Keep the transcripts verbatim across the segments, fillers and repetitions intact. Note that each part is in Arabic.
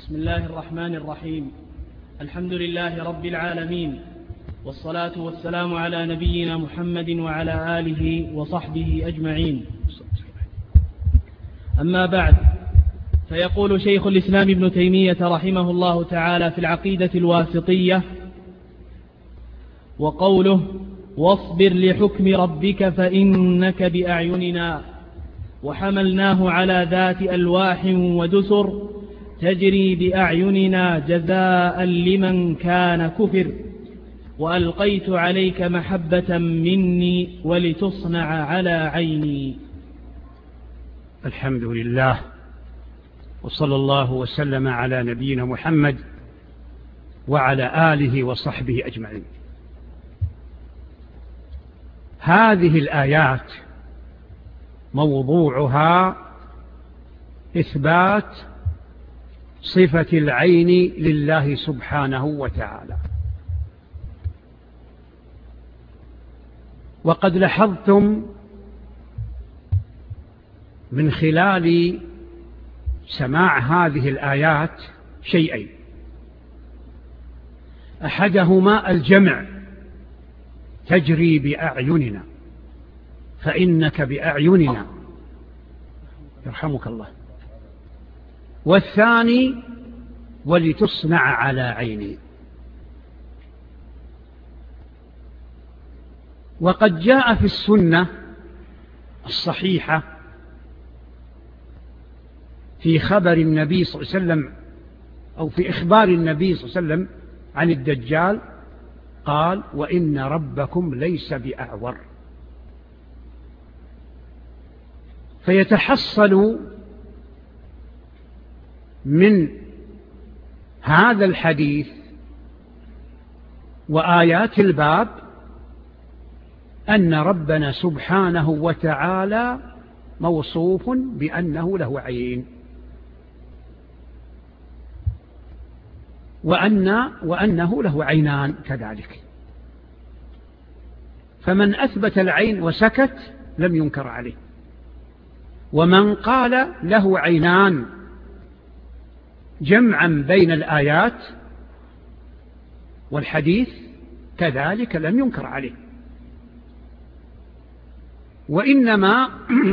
بسم الله الرحمن الرحيم. الحمد لله رب العالمين، والصلاة والسلام على نبينا محمد وعلى آله وصحبه أجمعين. أما بعد، فيقول شيخ الإسلام ابن تيمية رحمه الله تعالى في العقيدة الواسطية: وقوله واصبر لحكم ربك فإنك بأعيننا وحملناه على ذات ألواح ودسر تجري بأعيننا جزاء لمن كان كفر وألقيت عليك محبة مني ولتصنع على عيني. الحمد لله، وصلى الله وسلم على نبينا محمد وعلى آله وصحبه أجمعين. هذه الآيات موضوعها إثبات صفة العين لله سبحانه وتعالى. وقد لاحظتم من خلال سماع هذه الآيات شيئين: أحدهما الجمع، تجري بأعيننا، فإنك بأعيننا، يرحمك الله. والثاني ولتصنع على عيني. وقد جاء في السنة الصحيحة في خبر النبي صلى الله عليه وسلم أو في إخبار النبي صلى الله عليه وسلم عن الدجال، قال: وإن ربكم ليس بأعور. فيتحصل من هذا الحديث وآيات الباب أن ربنا سبحانه وتعالى موصوف بأنه له عين، وأن وأنه له عينان كذلك. فمن أثبت العين وسكت لم ينكر عليه، ومن قال له عينان جمعا بين الآيات والحديث كذلك لم ينكر عليه. وإنما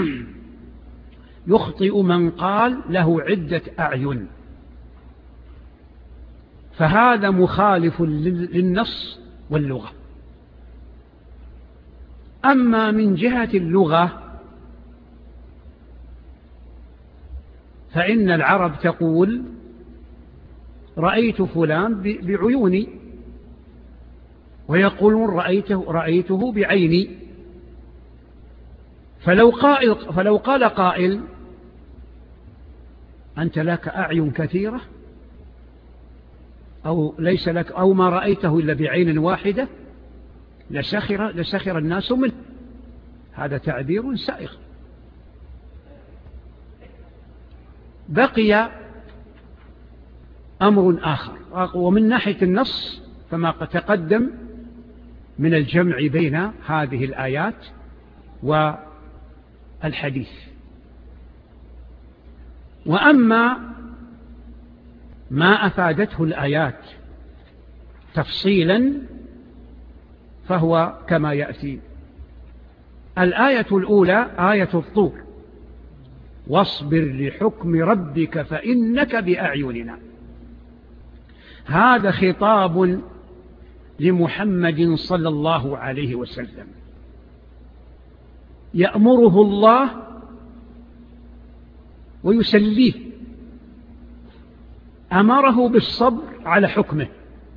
يخطئ من قال له عدة أعين، فهذا مخالف للنص واللغة. أما من جهة اللغة فإن العرب تقول: رأيت فلان بعيوني، ويقولون رأيته, رأيته بعيني. فلو, قائل فلو قال قائل: أنت لك أعين كثيرة، أو ليس لك، أو ما رأيته إلا بعين واحدة، لسخر, لسخر الناس منه. هذا تعبير سائغ. بقي أمر آخر، ومن ناحية النص فما قد تقدم من الجمع بين هذه الآيات والحديث. وأما ما أفادته الآيات تفصيلا فهو كما يأتي. الآية الأولى آية الطور: واصبر لحكم ربك فإنك بأعيننا. هذا خطاب لمحمد صلى الله عليه وسلم، يأمره الله ويسليه. أمره بالصبر على حكمه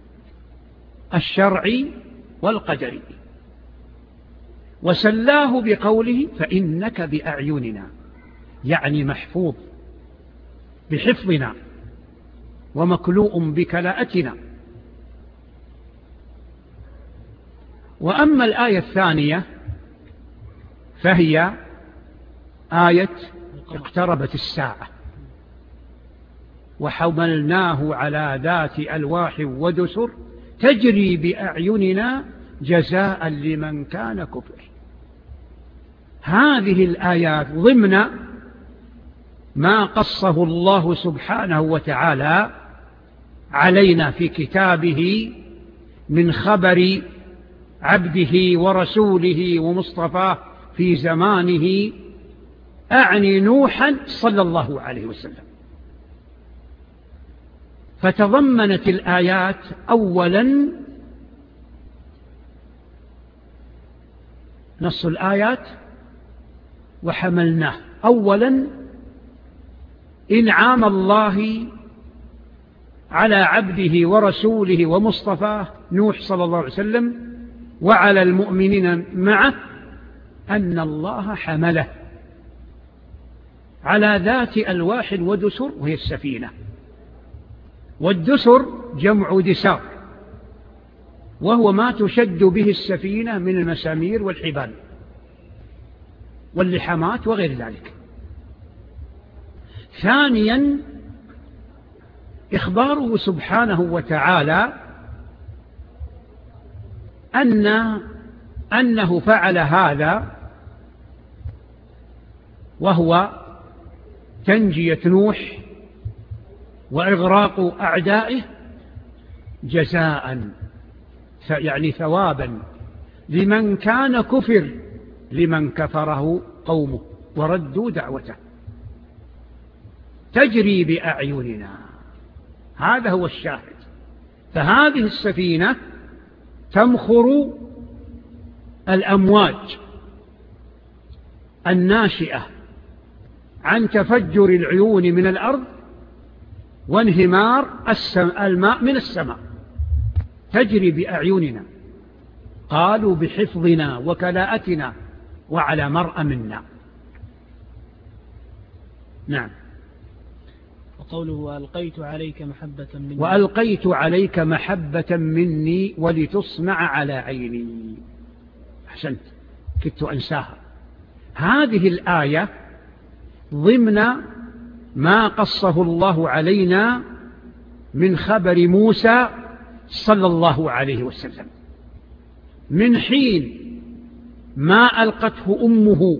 الشرعي والقدري، وسلاه بقوله: فإنك بأعيننا، يعني محفوظ بحفظنا ومكلوء بكلاءتنا. وأما الآية الثانية فهي آية اقتربت الساعة، وحملناه على ذات ألواح ودسر تجري بأعيننا جزاء لمن كان كفر. هذه الآيات ضمن ما قصه الله سبحانه وتعالى علينا في كتابه من خبر عبده ورسوله ومصطفاه في زمانه، أعني نوحا صلى الله عليه وسلم. فتضمنت الآيات أولا نص الآيات وحملناه، أولا إنعام الله على عبده ورسوله ومصطفاه نوح صلى الله عليه وسلم وعلى المؤمنين معه، أن الله حمله على ذات ألواح ودسر، وهي السفينة. والدسر جمع دسار، وهو ما تشد به السفينة من المسامير والحبال واللحامات وغير ذلك. ثانيا إخباره سبحانه وتعالى أن أنه فعل هذا، وهو تنجية نوح وإغراق أعدائه، جزاء يعني ثوابا لمن كان كفر لمن كفره قومه وردوا دعوته، تجري بأعيننا. هذا هو الشاهد. فهذه السفينة تمخر الأمواج الناشئة عن تفجر العيون من الأرض وانهمار الماء من السماء، تجري بأعيننا. قالوا بحفظنا وكلاءتنا وعلى مرأى منا. نعم. وقوله وألقيت عليك محبة مني وألقيت عليك محبة مني ولتصنع على عيني. أحسنت، كدت أنساها. هذه الآية ضمن ما قصه الله علينا من خبر موسى صلى الله عليه وسلم من حين ما ألقته أمه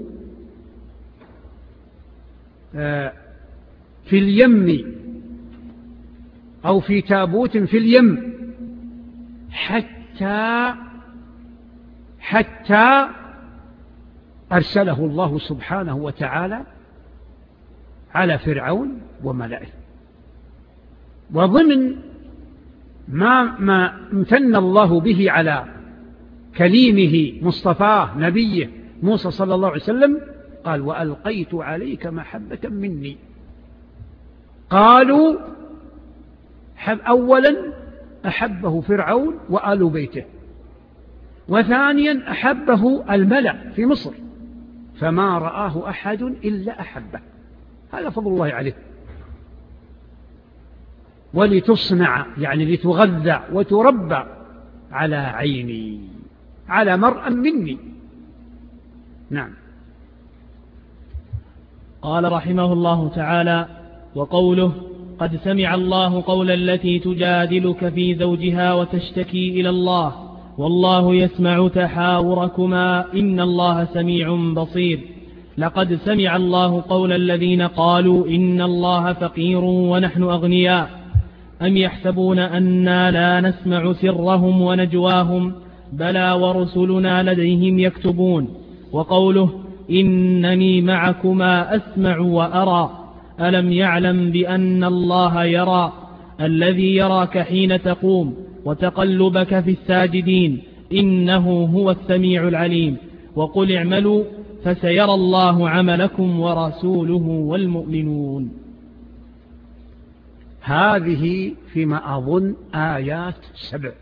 في اليم أو في تابوت في اليم حتى حتى أرسله الله سبحانه وتعالى على فرعون وملئه. وضمن ما, ما امتن الله به على كليمه مصطفاه نبيه موسى صلى الله عليه وسلم قال وألقيت عليك محبة مني. قالوا أولا أحبه فرعون وآل بيته، وثانيا أحبه الملأ في مصر، فما رآه أحد إلا أحبه. هذا فضل الله عليه. ولتصنع يعني لتغذى وتربى على عيني، على مرأى مني. نعم. قال رحمه الله تعالى: وقوله قد سمع الله قول التي تجادلك في زوجها وتشتكي إلى الله والله يسمع تحاوركما إن الله سميع بصير. لقد سمع الله قول الذين قالوا إن الله فقير ونحن أغنياء أم يحسبون أنا لا نسمع سرهم ونجواهم بلى ورسلنا لديهم يكتبون. وقوله إنني معكما أسمع وأرى ألم يعلم بأن الله يرى الذي يراك حين تقوم وتقلبك في الساجدين إنه هو السميع العليم. وقل اعملوا فسيرى الله عملكم ورسوله والمؤمنون. هذه فيما أظن آيات سبع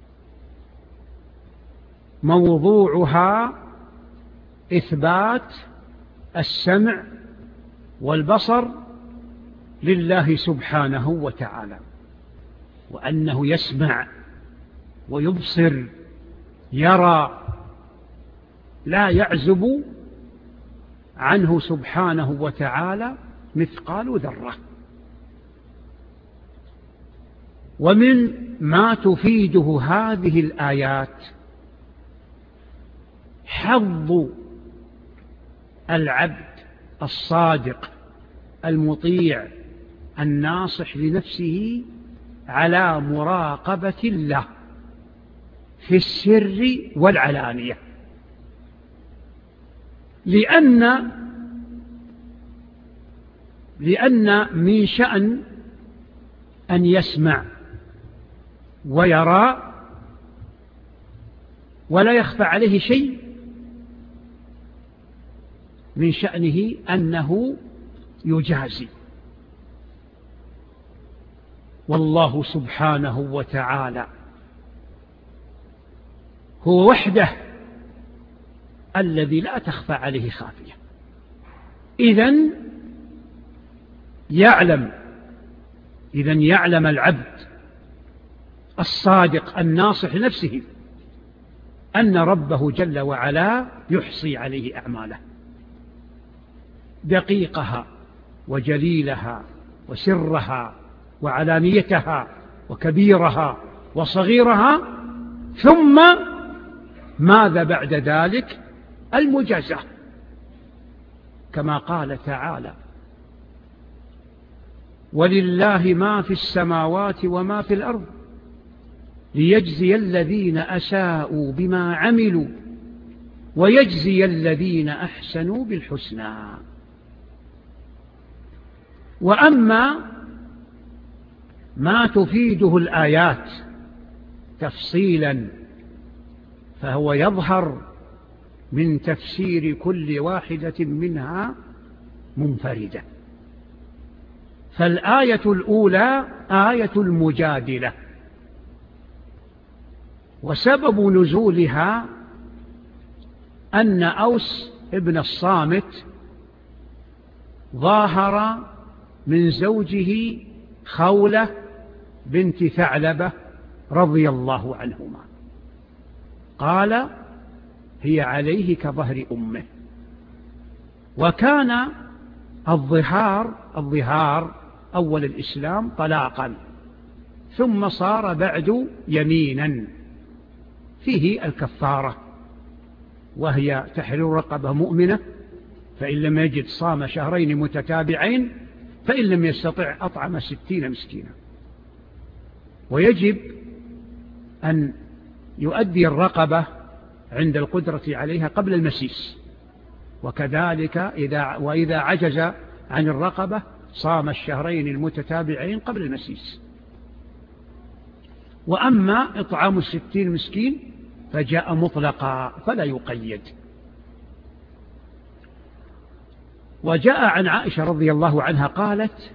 موضوعها إثبات السمع والبصر لله سبحانه وتعالى، وأنه يسمع ويبصر يرى، لا يعزب عنه سبحانه وتعالى مثقال ذرة. ومن ما تفيده هذه الآيات حظ العبد الصادق المطيع الناصح لنفسه على مراقبة الله في السر والعلانية، لأن لأن من شأن أن يسمع ويرى ولا يخفى عليه شيء، من شأنه أنه يجازي. والله سبحانه وتعالى هو وحده الذي لا تخفى عليه خافية. إذن يعلم إذن يعلم العبد الصادق الناصح لنفسه أن ربه جل وعلا يحصي عليه أعماله، دقيقها وجليلها وسرها وعلانيتها وكبيرها وصغيرها، ثم ماذا بعد ذلك؟ المجازاة، كما قال تعالى: ولله ما في السماوات وما في الأرض ليجزي الذين أساءوا بما عملوا ويجزي الذين أحسنوا بالحسنى. وأما ما تفيده الآيات تفصيلا فهو يظهر من تفسير كل واحدة منها منفردة. فالآية الأولى آية المجادلة، وسبب نزولها أن أوس ابن الصامت ظاهر من زوجه خولة بنت ثعلبة رضي الله عنهما، قال: هي عليه كظهر أمه. وكان الظهار الظهار أول الإسلام طلاقا، ثم صار بعد يمينا فيه الكفارة، وهي تحرير رقبة مؤمنة، فإن لم يجد صام شهرين متتابعين، فإن لم يستطع أطعم ستين مسكينا. ويجب أن يؤدي الرقبة عند القدرة عليها قبل المسيس، وكذلك إذا وإذا عجز عن الرقبة صام الشهرين المتتابعين قبل المسيس. وأما إطعام الستين مسكين فجاء مطلقا فلا يقيد. وجاء عن عائشة رضي الله عنها قالت: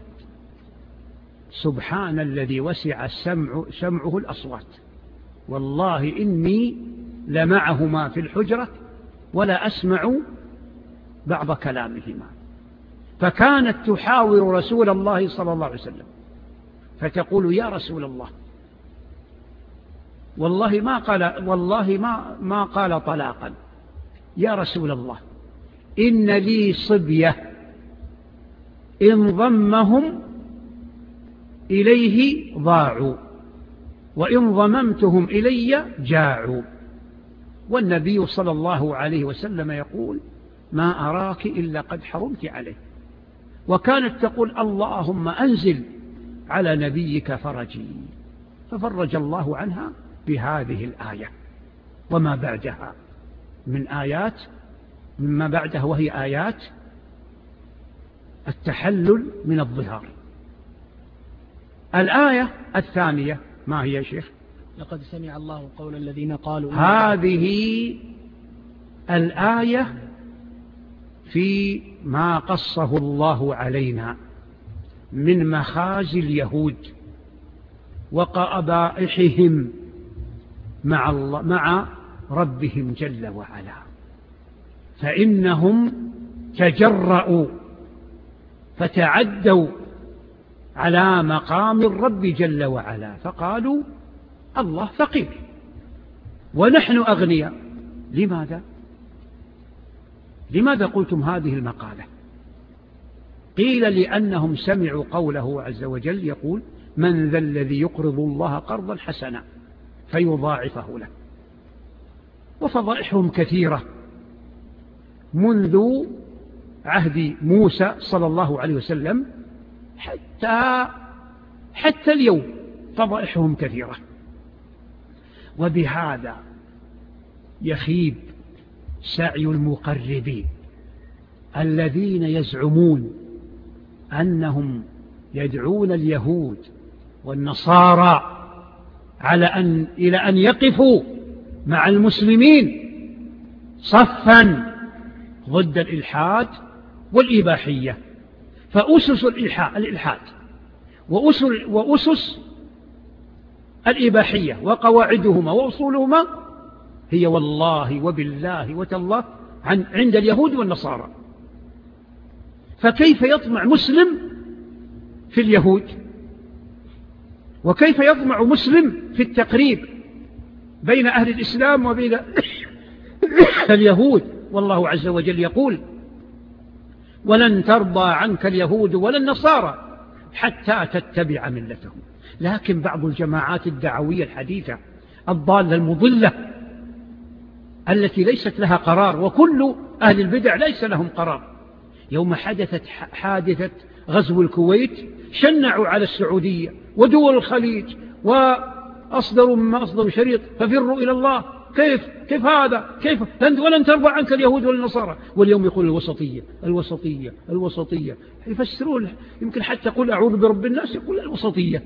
سبحان الذي وسع السمع سمعه الأصوات، والله إني لمعهما في الحجرة ولا أسمع بعض كلامهما. فكانت تحاور رسول الله صلى الله عليه وسلم فتقول: يا رسول الله، والله ما قال والله ما ما قال طلاقا، يا رسول الله إن لي صبية إن ضمهم إليه ضاعوا وإن ضممتهم إلي جاعوا. والنبي صلى الله عليه وسلم يقول: ما أراك إلا قد حرمت عليه. وكانت تقول: اللهم أنزل على نبيك فرجي، ففرج الله عنها بهذه الآية وما بعدها من آيات مما بعدها، وهي آيات التحلل من الظهار. الآية الثانية ما هي يا شيخ؟ لقد سمع الله قول الذين قالوا. هذه الآية في ما قصه الله علينا من مخازي اليهود وقبائحهم مع الله مع ربهم جل وعلا، فإنهم تجرؤوا فتعدوا على مقام الرب جل وعلا، فقالوا: الله فقير ونحن أغنياء. لماذا؟ لماذا قلتم هذه المقالة؟ قيل: لأنهم سمعوا قوله عز وجل يقول: من ذا الذي يقرض الله قرضا حسنا فيضاعفه له. وفضائحهم كثيرة منذ عهد موسى صلى الله عليه وسلم حتى حتى اليوم، طبائعهم كثيرة. وبهذا يخيب سعي المقربين الذين يزعمون أنهم يدعون اليهود والنصارى على أن إلى أن يقفوا مع المسلمين صفا ضد الإلحاد والإباحية. فأسس الإلحاد وأسس الإباحية وقواعدهما وأصولهما هي والله وبالله وتالله عند اليهود والنصارى. فكيف يطمع مسلم في اليهود؟ وكيف يطمع مسلم في التقريب بين أهل الإسلام وبين اليهود؟ والله عز وجل يقول: ولن ترضى عنك اليهود ولا النصارى حتى تتبع ملتهم. لكن بعض الجماعات الدعوية الحديثة الضالة المضلة التي ليست لها قرار، وكل أهل البدع ليس لهم قرار، يوم حدثت حادثة غزو الكويت شنعوا على السعودية ودول الخليج وأصدروا مما أصدروا شريط ففروا إلى الله. كيف كيف هذا؟ كيف ولن ترضى عنك اليهود والنصارى؟ واليوم يقول الوسطية الوسطية الوسطية، يفسرون يمكن حتى يقول أعوذ برب الناس، يقول الوسطية.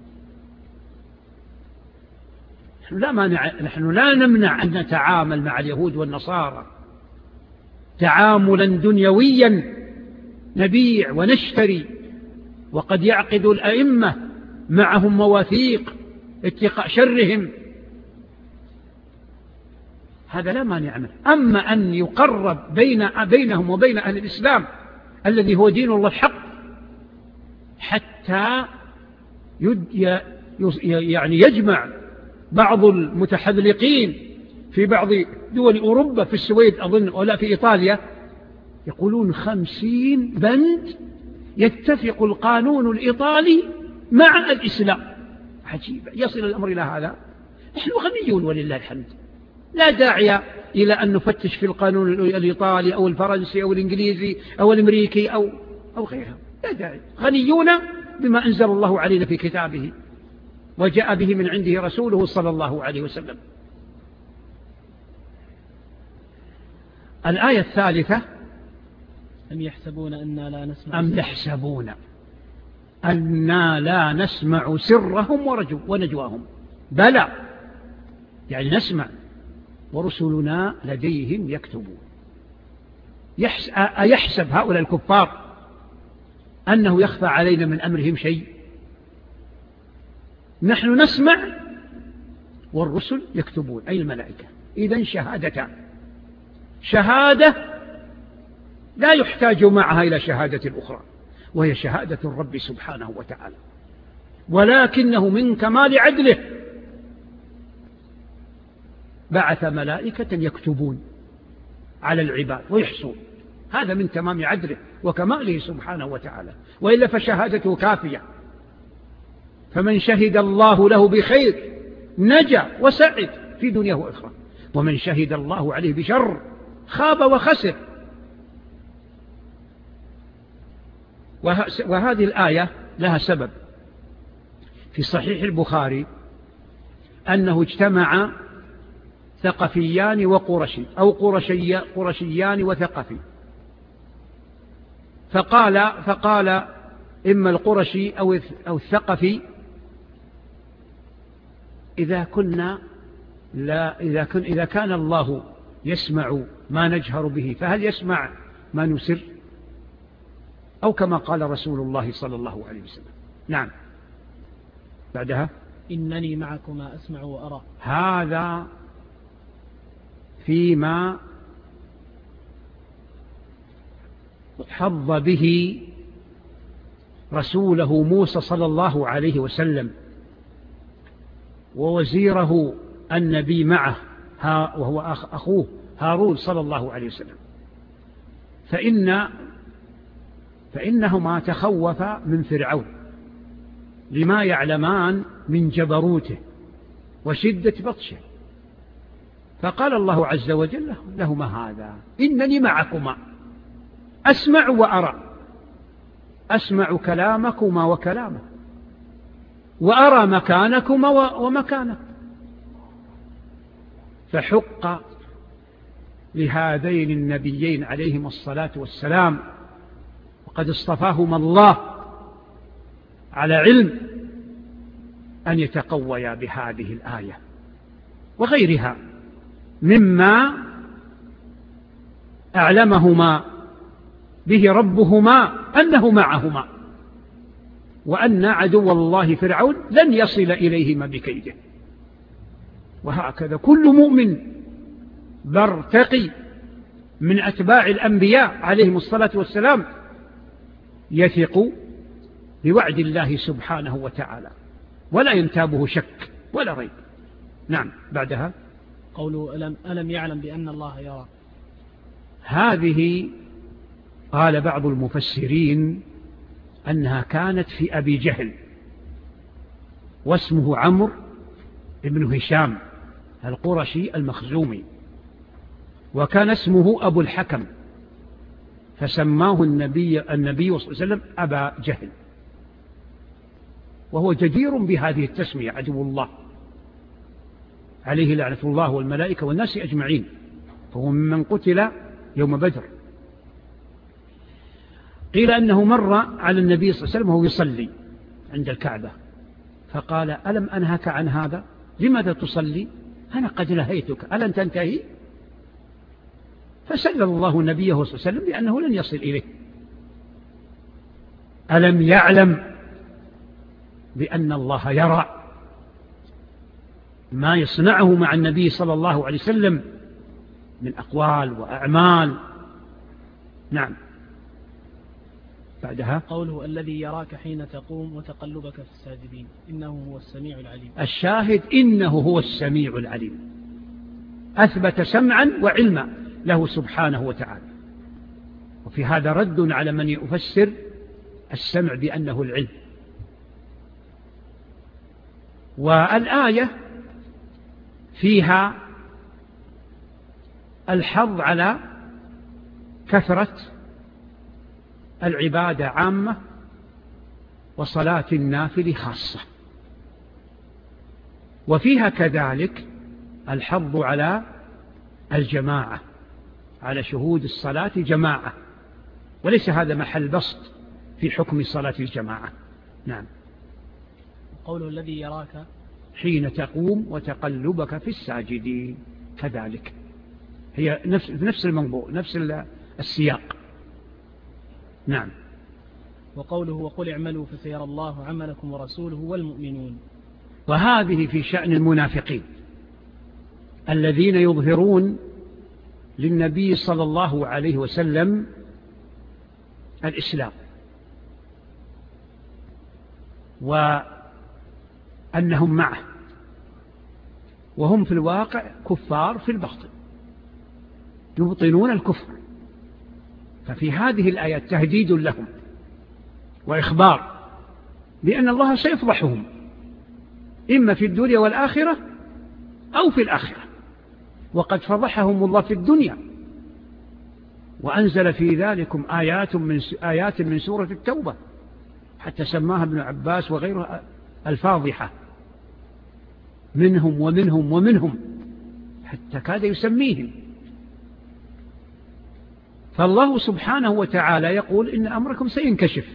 نحن لا مانع، نحن لا نمنع أن نتعامل مع اليهود والنصارى تعاملا دنيويا، نبيع ونشتري، وقد يعقد الأئمة معهم مواثيق اتقاء شرهم، هذا لا مانع منه. أما أن يقرب بين بينهم وبين أهل الإسلام الذي هو دين الله الحق حتى يعني يجمع بعض المتحذلقين في بعض دول أوروبا، في السويد أظن ولا في إيطاليا، يقولون خمسين بند يتفق القانون الإيطالي مع الإسلام. عجيب يصل الأمر إلى هذا. نحن غنيون ولله الحمد، لا داعي إلى أن نفتش في القانون الإيطالي أو الفرنسي أو الإنجليزي أو الأمريكي أو, أو غيرها، لا داعي، غنيون بما أنزل الله علينا في كتابه وجاء به من عنده رسوله صلى الله عليه وسلم. الآية الثالثة: أم يحسبون أننا لا نسمع أم يحسبون أننا لا نسمع سرهم ونجواهم. بلى، يعني نسمع، ورسلنا لديهم يكتبون. أيحسب هؤلاء الكفار أنه يخفى علينا من أمرهم شيء؟ نحن نسمع والرسل يكتبون، أي الملائكة. إذن شهادتان: شهادة لا يحتاج معها إلى شهادة أخرى، وهي شهادة الرب سبحانه وتعالى، ولكنه من كمال عدله بعث ملائكة يكتبون على العباد ويحصون، هذا من تمام عدله وكماله سبحانه وتعالى، وإلا فشهادته كافية. فمن شهد الله له بخير نجا وسعد في دنياه وآخرة، ومن شهد الله عليه بشر خاب وخسر. وهذه الآية لها سبب. في صحيح البخاري أنه اجتمع ثقفيان وقرشي أو قرشي قرشيان وثقفي، فقال فقال إما القرشي أو أو الثقفي: إذا كنا لا إذا كن إذا كان الله يسمع ما نجهر به، فهل يسمع ما نسر؟ أو كما قال رسول الله صلى الله عليه وسلم. نعم. بعدها: إنني معكما أسمع وأرى. هذا فيما حظ به رسوله موسى صلى الله عليه وسلم ووزيره النبي معه وهو أخوه هارون صلى الله عليه وسلم، فإن فإنهما تخوفا من فرعون لما يعلمان من جبروته وشدة بطشه، فقال الله عز وجل لهما: هذا إنني معكما أسمع وأرى، أسمع كلامكما وكلامه. وأرى مكانكما ومكانك. فحق لهذين النبيين عليهم الصلاة والسلام، وقد اصطفاهما الله على علم، أن يتقويا بهذه الآية وغيرها مما أعلمهما به ربهما أنه معهما، وأن عدو الله فرعون لن يصل إليهما بكيده. وهكذا كل مؤمن برتقي من أتباع الأنبياء عليهم الصلاة والسلام يثق بوعد الله سبحانه وتعالى ولا ينتابه شك ولا ريب. نعم. بعدها قوله ألم, ألم يعلم بأن الله يرى. هذه قال بعض المفسرين أنها كانت في أبي جهل، واسمه عمرو بن هشام القرشي المخزومي، وكان اسمه أبو الحكم، فسماه النبي, النبي صلى الله عليه وسلم أبا جهل، وهو جدير بهذه التسمية، عدو الله عليه لعنة الله والملائكة والناس أجمعين، فهو ممن قتل يوم بدر. قيل أنه مر على النبي صلى الله عليه وسلم وهو يصلي عند الكعبة، فقال ألم أنهك عن هذا؟ لماذا تصلي؟ أنا قد نهيتك، ألن تنتهي؟ فسلل الله نبيه صلى الله عليه وسلم بأنه لن يصل إليه. ألم يعلم بأن الله يرى ما يصنعه مع النبي صلى الله عليه وسلم من أقوال وأعمال. نعم. بعدها قوله الذي يراك حين تقوم وتقلبك في الساجدين إنه هو السميع العليم. الشاهد إنه هو السميع العليم، أثبت سمعا وعلما له سبحانه وتعالى. وفي هذا رد على من يفسر السمع بأنه العلم. والآية فيها الحظ على كثرة العبادة عامة وصلاة النافل خاصة، وفيها كذلك الحظ على الجماعة، على شهود الصلاة جماعة، وليس هذا محل بسط في حكم صلاة الجماعة. نعم. قوله الذي يراك حين تقوم وتقلبك في الساجدين كذلك، هي نفس نفس الموضوع، نفس السياق. نعم. وقوله وقل اعملوا فسيرى الله عملكم ورسوله والمؤمنون. وهذه في شأن المنافقين الذين يظهرون للنبي صلى الله عليه وسلم الإسلام وأنهم معه، وهم في الواقع كفار في الباطن يبطنون الكفر. ففي هذه الآيات تهديد لهم وإخبار بأن الله سيفضحهم إما في الدنيا والآخرة أو في الآخرة، وقد فضحهم الله في الدنيا وأنزل في ذلكم آيات من آيات من سورة التوبة، حتى سماها ابن عباس وغيره الفاضحة، منهم ومنهم ومنهم، حتى كاد يسميهم. فالله سبحانه وتعالى يقول إن أمركم سينكشف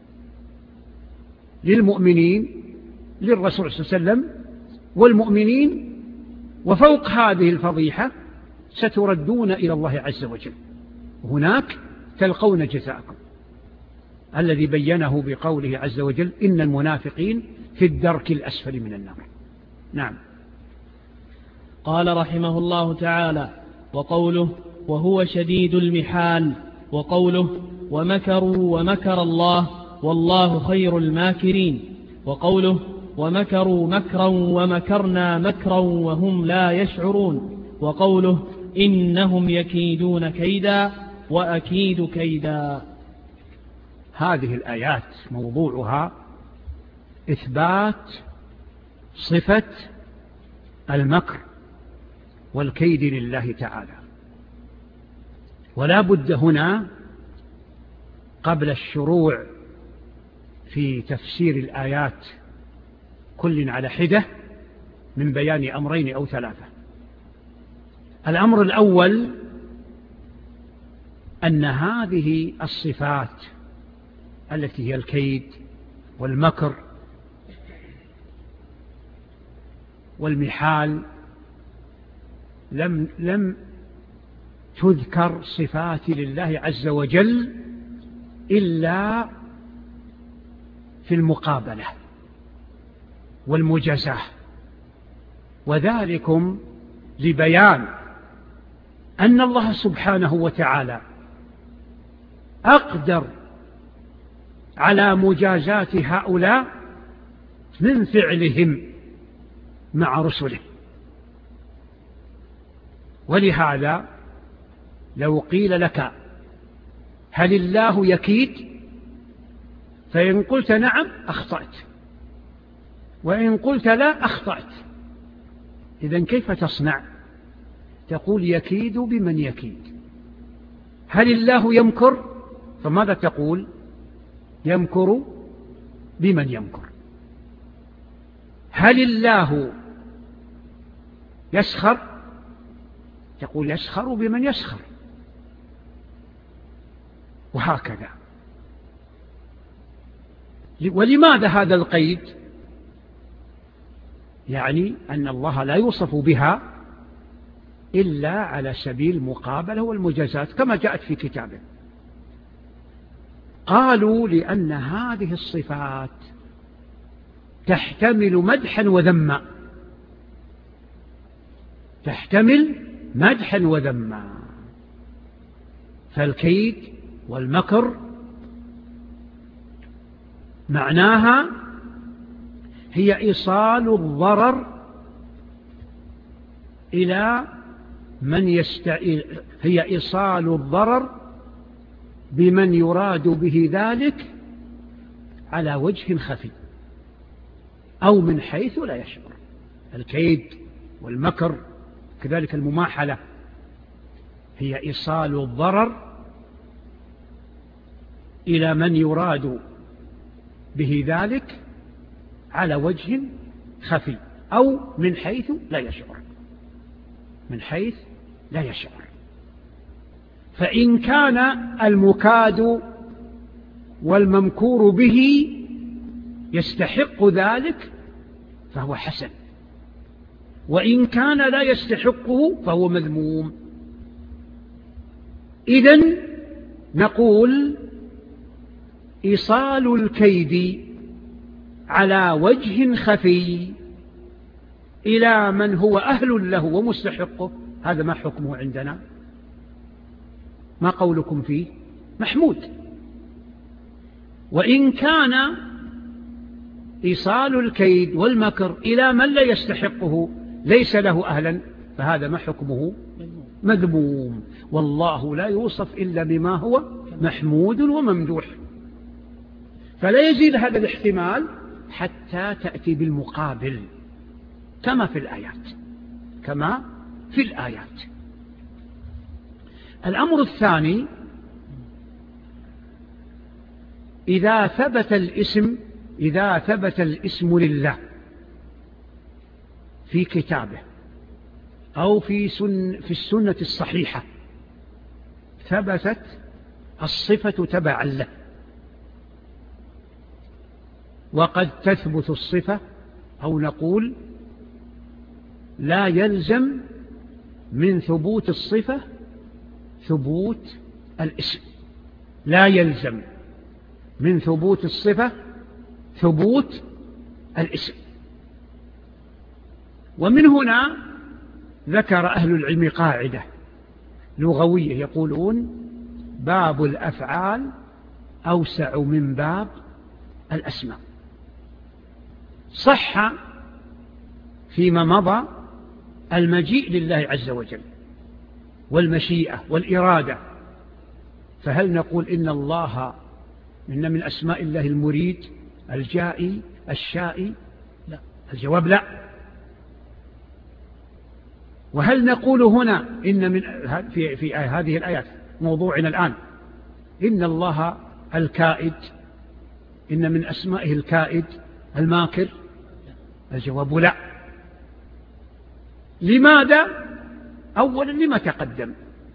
للمؤمنين، للرسول صلى الله عليه وسلم والمؤمنين، وفوق هذه الفضيحة ستردون إلى الله عز وجل، هناك تلقون جزاءكم الذي بينه بقوله عز وجل إن المنافقين في الدرك الأسفل من النار. نعم. قال رحمه الله تعالى: وقوله وهو شديد المحال، وقوله ومكروا ومكر الله والله خير الماكرين، وقوله ومكروا مكرا ومكرنا مكرا وهم لا يشعرون، وقوله إنهم يكيدون كيدا وأكيد كيدا. هذه الآيات موضوعها إثبات صفة المكر والكيد لله تعالى، ولا بد هنا قبل الشروع في تفسير الآيات كل على حدة من بيان أمرين أو ثلاثة. الأمر الأول أن هذه الصفات التي هي الكيد والمكر والمحال لم لم تذكر صفات لله عز وجل إلا في المقابلة والمجازاة، وذلكم لبيان أن الله سبحانه وتعالى أقدر على مجازاة هؤلاء من فعلهم مع رسله. ولهذا لو قيل لك هل الله يكيد؟ فإن قلت نعم أخطأت، وإن قلت لا أخطأت. إذن كيف تصنع؟ تقول يكيد بمن يكيد. هل الله يمكر؟ فماذا تقول؟ يمكر بمن يمكر. هل الله يسخر؟ تقول يسخر بمن يسخر، وهكذا. ولماذا هذا القيد؟ يعني أن الله لا يوصف بها إلا على سبيل المقابلة والمجازات كما جاءت في كتابه. قالوا لأن هذه الصفات تحتمل مدحا وذما، تحتمل مدحا وذما. فالكيد والمكر معناها هي إيصال الضرر إلى من يستعين، هي إيصال الضرر بمن يراد به ذلك على وجه خفي أو من حيث لا يشعر. الكيد والمكر كذلك المماحلة هي إيصال الضرر إلى من يراد به ذلك على وجه خفي أو من حيث لا يشعر، من حيث لا يشعر. فإن كان المكاد والممكور به يستحق ذلك فهو حسن، وإن كان لا يستحقه فهو مذموم. إذن نقول إيصال الكيد على وجه خفي إلى من هو أهل له ومستحقه، هذا ما حكمه عندنا؟ ما قولكم فيه؟ محمود. وإن كان إيصال الكيد والمكر إلى من لا يستحقه ليس له أهلا فهذا ما حكمه؟ مذموم. والله لا يوصف إلا بما هو محمود وممدوح. فلا يزيد هذا الاحتمال حتى تأتي بالمقابل كما في الآيات، كما في الآيات. الأمر الثاني، إذا ثبت الاسم إذا ثبت الاسم لله في كتابه أو في, سن في السنة الصحيحة ثبتت الصفة تبعا له. وقد تثبت الصفة أو نقول لا يلزم من ثبوت الصفة ثبوت الاسم، لا يلزم من ثبوت الصفة ثبوت الاسم. ومن هنا ذكر أهل العلم قاعدة لغوية يقولون باب الأفعال أوسع من باب الأسماء. صح فيما مضى المجيء لله عز وجل والمشيئة والإرادة، فهل نقول إن الله إن من أسماء الله المريد الجائي الشائي؟ لا، الجواب لا. وهل نقول هنا إن من في, في هذه الآيات موضوعنا الآن إن الله الكائد، إن من أسمائه الكائد الماكر؟ الجواب لا. لماذا؟ أولا لما تقدم،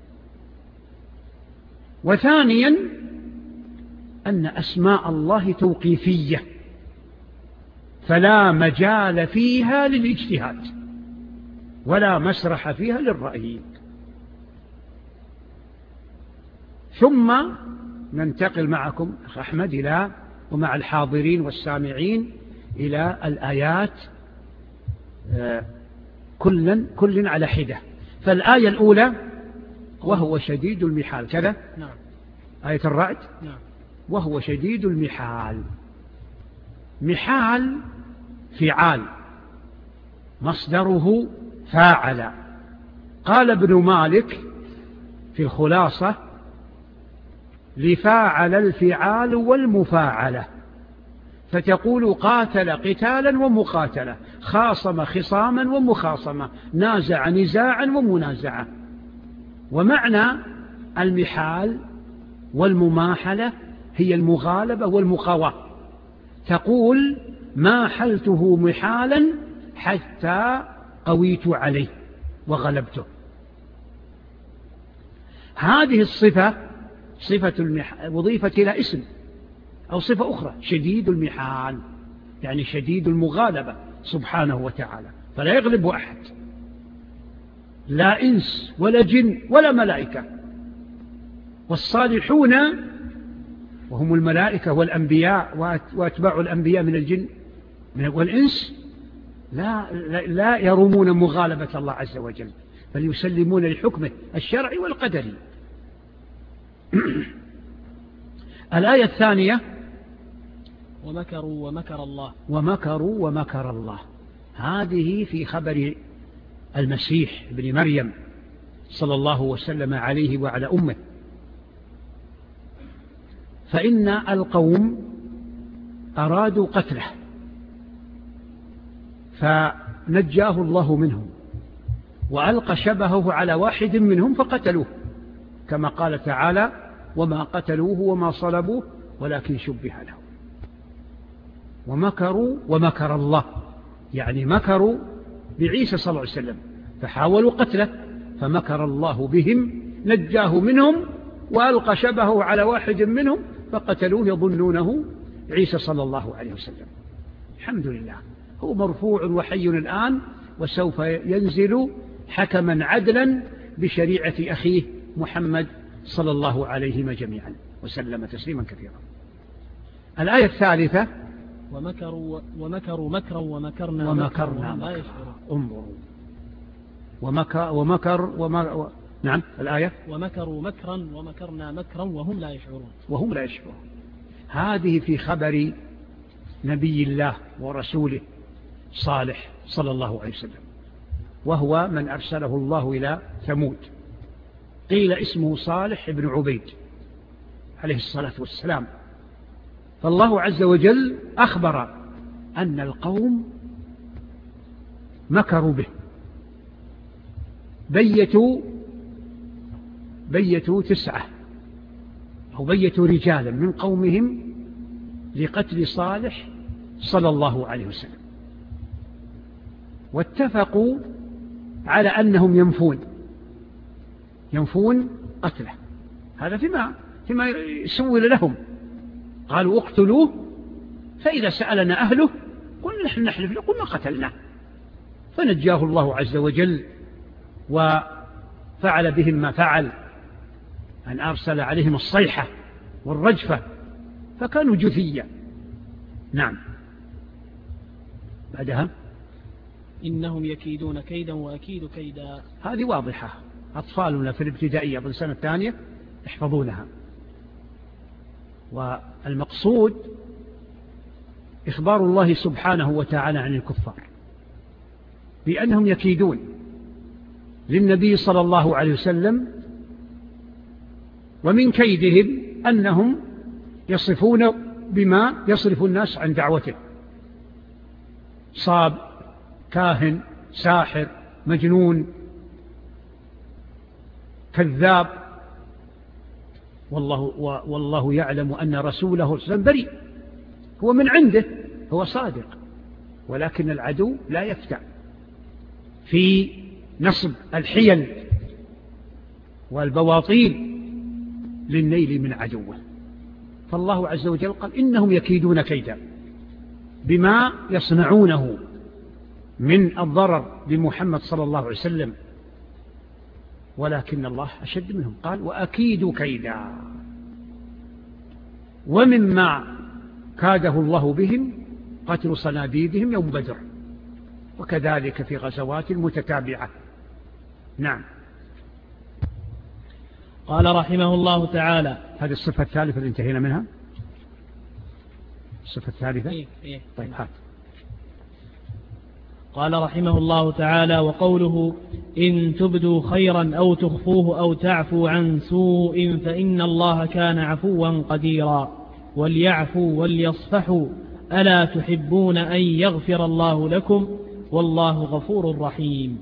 وثانيا أن أسماء الله توقيفية فلا مجال فيها للاجتهاد ولا مسرح فيها للرأي. ثم ننتقل معكم أخ أحمد إلى ومع الحاضرين والسامعين إلى الآيات كل كل على حدة. فالآية الأولى وهو شديد المحال كذا، نعم. آية الرعد، نعم. وهو شديد المحال. محال فعال مصدره فاعل. قال ابن مالك في الخلاصة: لفاعل الفعال والمفاعلة، فتقول قاتل قتالا ومقاتلة، خاصم خصاما ومخاصمة، نازع نزاعا ومنازعة. ومعنى المحال والمماحلة هي المغالبة والمقاومة. تقول ما حلته محالا حتى قويت عليه وغلبته. هذه الصفة صفة المحال وضيفت إلى اسم أو صفة أخرى، شديد المحال، يعني شديد المغالبة سبحانه وتعالى، فلا يغلب أحد، لا إنس ولا جن ولا ملائكة. والصالحون وهم الملائكة والأنبياء وأتباع الأنبياء من الجن والإنس لا, لا, لا يرمون مغالبة الله عز وجل، بل يسلمون لحكمه الشرعي والقدري. الآية الثانية ومكروا ومكر الله. ومكروا ومكر الله، هذه في خبر المسيح ابن مريم صلى الله وسلم عليه وعلى أمه. فإن القوم أرادوا قتله فنجاه الله منهم، وألقى شبهه على واحد منهم فقتلوه، كما قال تعالى: وما قتلوه وما صلبوه ولكن شبه له. ومكروا ومكر الله، يعني مكروا بعيسى صلى الله عليه وسلم فحاولوا قتله، فمكر الله بهم نجاه منهم وألقى شبهه على واحد منهم فقتلوه يظنونه عيسى صلى الله عليه وسلم. الحمد لله، هو مرفوع وحي الآن، وسوف ينزل حكما عدلا بشريعة أخيه محمد صلى الله عليهم جميعا وسلم تسليما كثيرا. الآية الثالثة ومكروا ومكروا مكرا ومكرنا ومكرنا مكرا. انظروا ومكر ومكر ومر... نعم الآية ومكروا مكرا ومكرنا مكرا وهم لا يشعرون. وهم لا يشعرون. هذه في خبر نبي الله ورسوله صالح صلى الله عليه وسلم، وهو من أرسله الله إلى ثمود. قيل اسمه صالح بن عبيد عليه الصلاة والسلام. فالله عز وجل أخبر أن القوم مكروا به، بيتوا بيتوا تسعة أو بيتوا رجالا من قومهم لقتل صالح صلى الله عليه وسلم، واتفقوا على أنهم ينفون ينفون قتله. هذا فيما فيما سول لهم، قالوا اقتلوه، فإذا سألنا أهله قلنا نحن نحلف له قلنا قتلناه. فنجاه الله عز وجل وفعل بهم ما فعل، أن أرسل عليهم الصيحة والرجفة فكانوا جثيا. نعم. بعدها إنهم يكيدون كيدا وأكيد كيدا. هذه واضحة، أطفالنا في الابتدائية بالسنة الثانية يحفظونها. والمقصود إخبار الله سبحانه وتعالى عن الكفار بأنهم يكيدون للنبي صلى الله عليه وسلم، ومن كيدهم أنهم يصفون بما يصرف الناس عن دعوته، صاب، كاهن، ساحر، مجنون، كذاب. والله, والله يعلم أن رسوله بريء، هو من عنده، هو صادق، ولكن العدو لا يفتع في نصب الحيل والبواطيل للنيل من عدوه. فالله عز وجل قال إنهم يكيدون كيدا بما يصنعونه من الضرر بمحمد صلى الله عليه وسلم، ولكن الله أشد منهم. قال وأكيد كيدا. ومما كاده الله بهم قتل صناديدهم يوم بدر، وكذلك في غزوات متتابعة. نعم. قال رحمه الله تعالى: هذه الصفة الثالثة اللي انتهينا منها. الصفة الثالثة إيه إيه. طيب هات. قال رحمه الله تعالى: وقوله إن تبدوا خيرا أو تخفوه أو تعفوا عن سوء فإن الله كان عفوا قديرا، وليعفوا وليصفحوا ألا تحبون أن يغفر الله لكم والله غفور رحيم.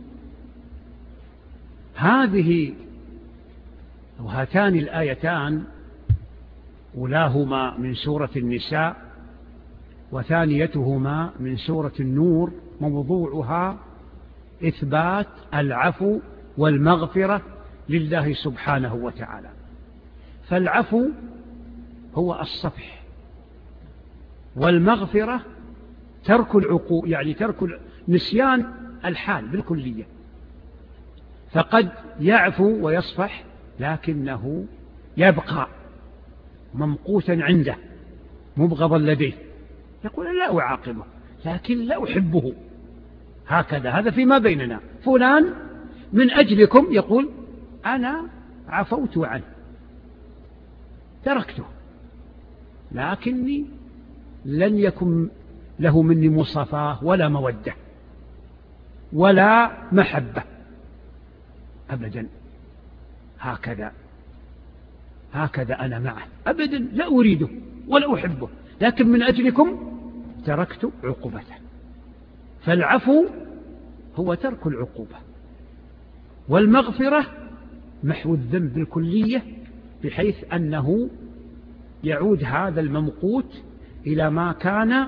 هذه وهاتان الآيتان أولاهما من سورة النساء وثانيتهما من سورة النور، موضوعها إثبات العفو والمغفرة لله سبحانه وتعالى. فالعفو هو الصفح، والمغفرة ترك العقوق، يعني ترك نسيان الحال بالكلية. فقد يعفو ويصفح لكنه يبقى ممقوتا عنده مبغضا لديه، يقول لا أعاقبه لكن لا أحبه، هكذا. هذا فيما بيننا. فلان من أجلكم يقول أنا عفوت عنه تركته، لكني لن يكن له مني مصافاة ولا مودة ولا محبة أبدا. هكذا هكذا أنا معه أبدا، لا أريده ولا أحبه، لكن من أجلكم تركت عقوبته. فالعفو هو ترك العقوبة، والمغفرة محو الذنب بالكلية، بحيث أنه يعود هذا الممقوت إلى ما كان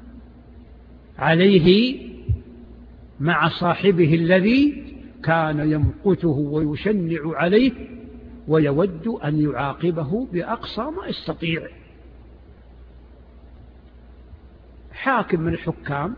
عليه مع صاحبه الذي كان يمقته ويشنع عليه ويود أن يعاقبه بأقصى ما يستطيع. حاكم من الحكام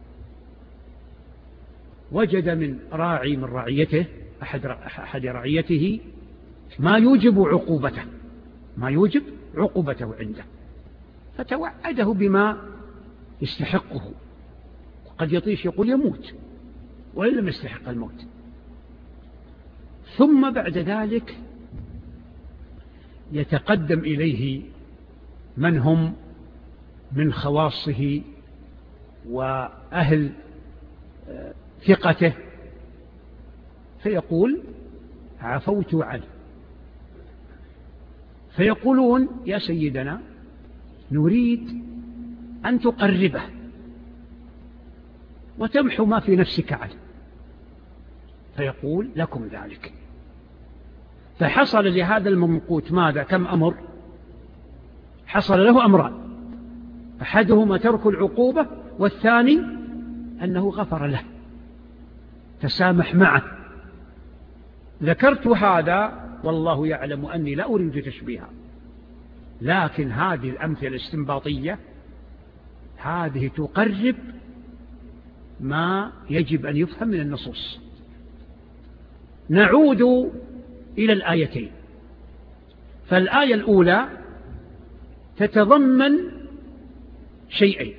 وجد من راعي من رعيته أحد, أحد رعيته ما يوجب عقوبته ما يوجب عقوبته عنده، فتوعده بما يستحقه. قد يطيش يقول يموت وإن لم يستحق الموت. ثم بعد ذلك يتقدم إليه من هم من خواصه وأهل ثقته فيقول عفوت عنه، فيقولون يا سيدنا نريد أن تقربه وتمحو ما في نفسك عنه، فيقول لكم ذلك. فحصل لهذا الممقوت ماذا؟ كم أمر حصل له؟ أمران، أحدهما ترك العقوبة، والثاني أنه غفر له تسامح معه. ذكرت هذا والله يعلم أني لا أريد تشبيها، لكن هذه الأمثلة الاستنباطية هذه تقرب ما يجب أن يفهم من النصوص. نعود إلى الآيتين. فالآية الأولى تتضمن شيئين،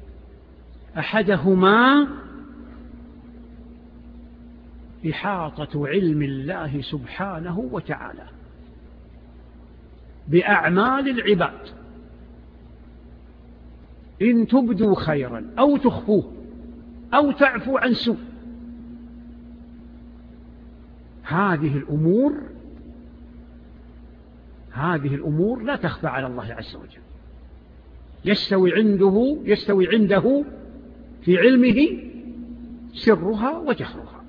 أحدهما إحاطة علم الله سبحانه وتعالى بأعمال العباد، إن تبدوا خيرا أو تخفوه أو تعفو عن سوء. هذه الأمور هذه الأمور لا تخفى على الله عز وجل، يستوي عنده يستوي عنده في علمه سرها وجهرها.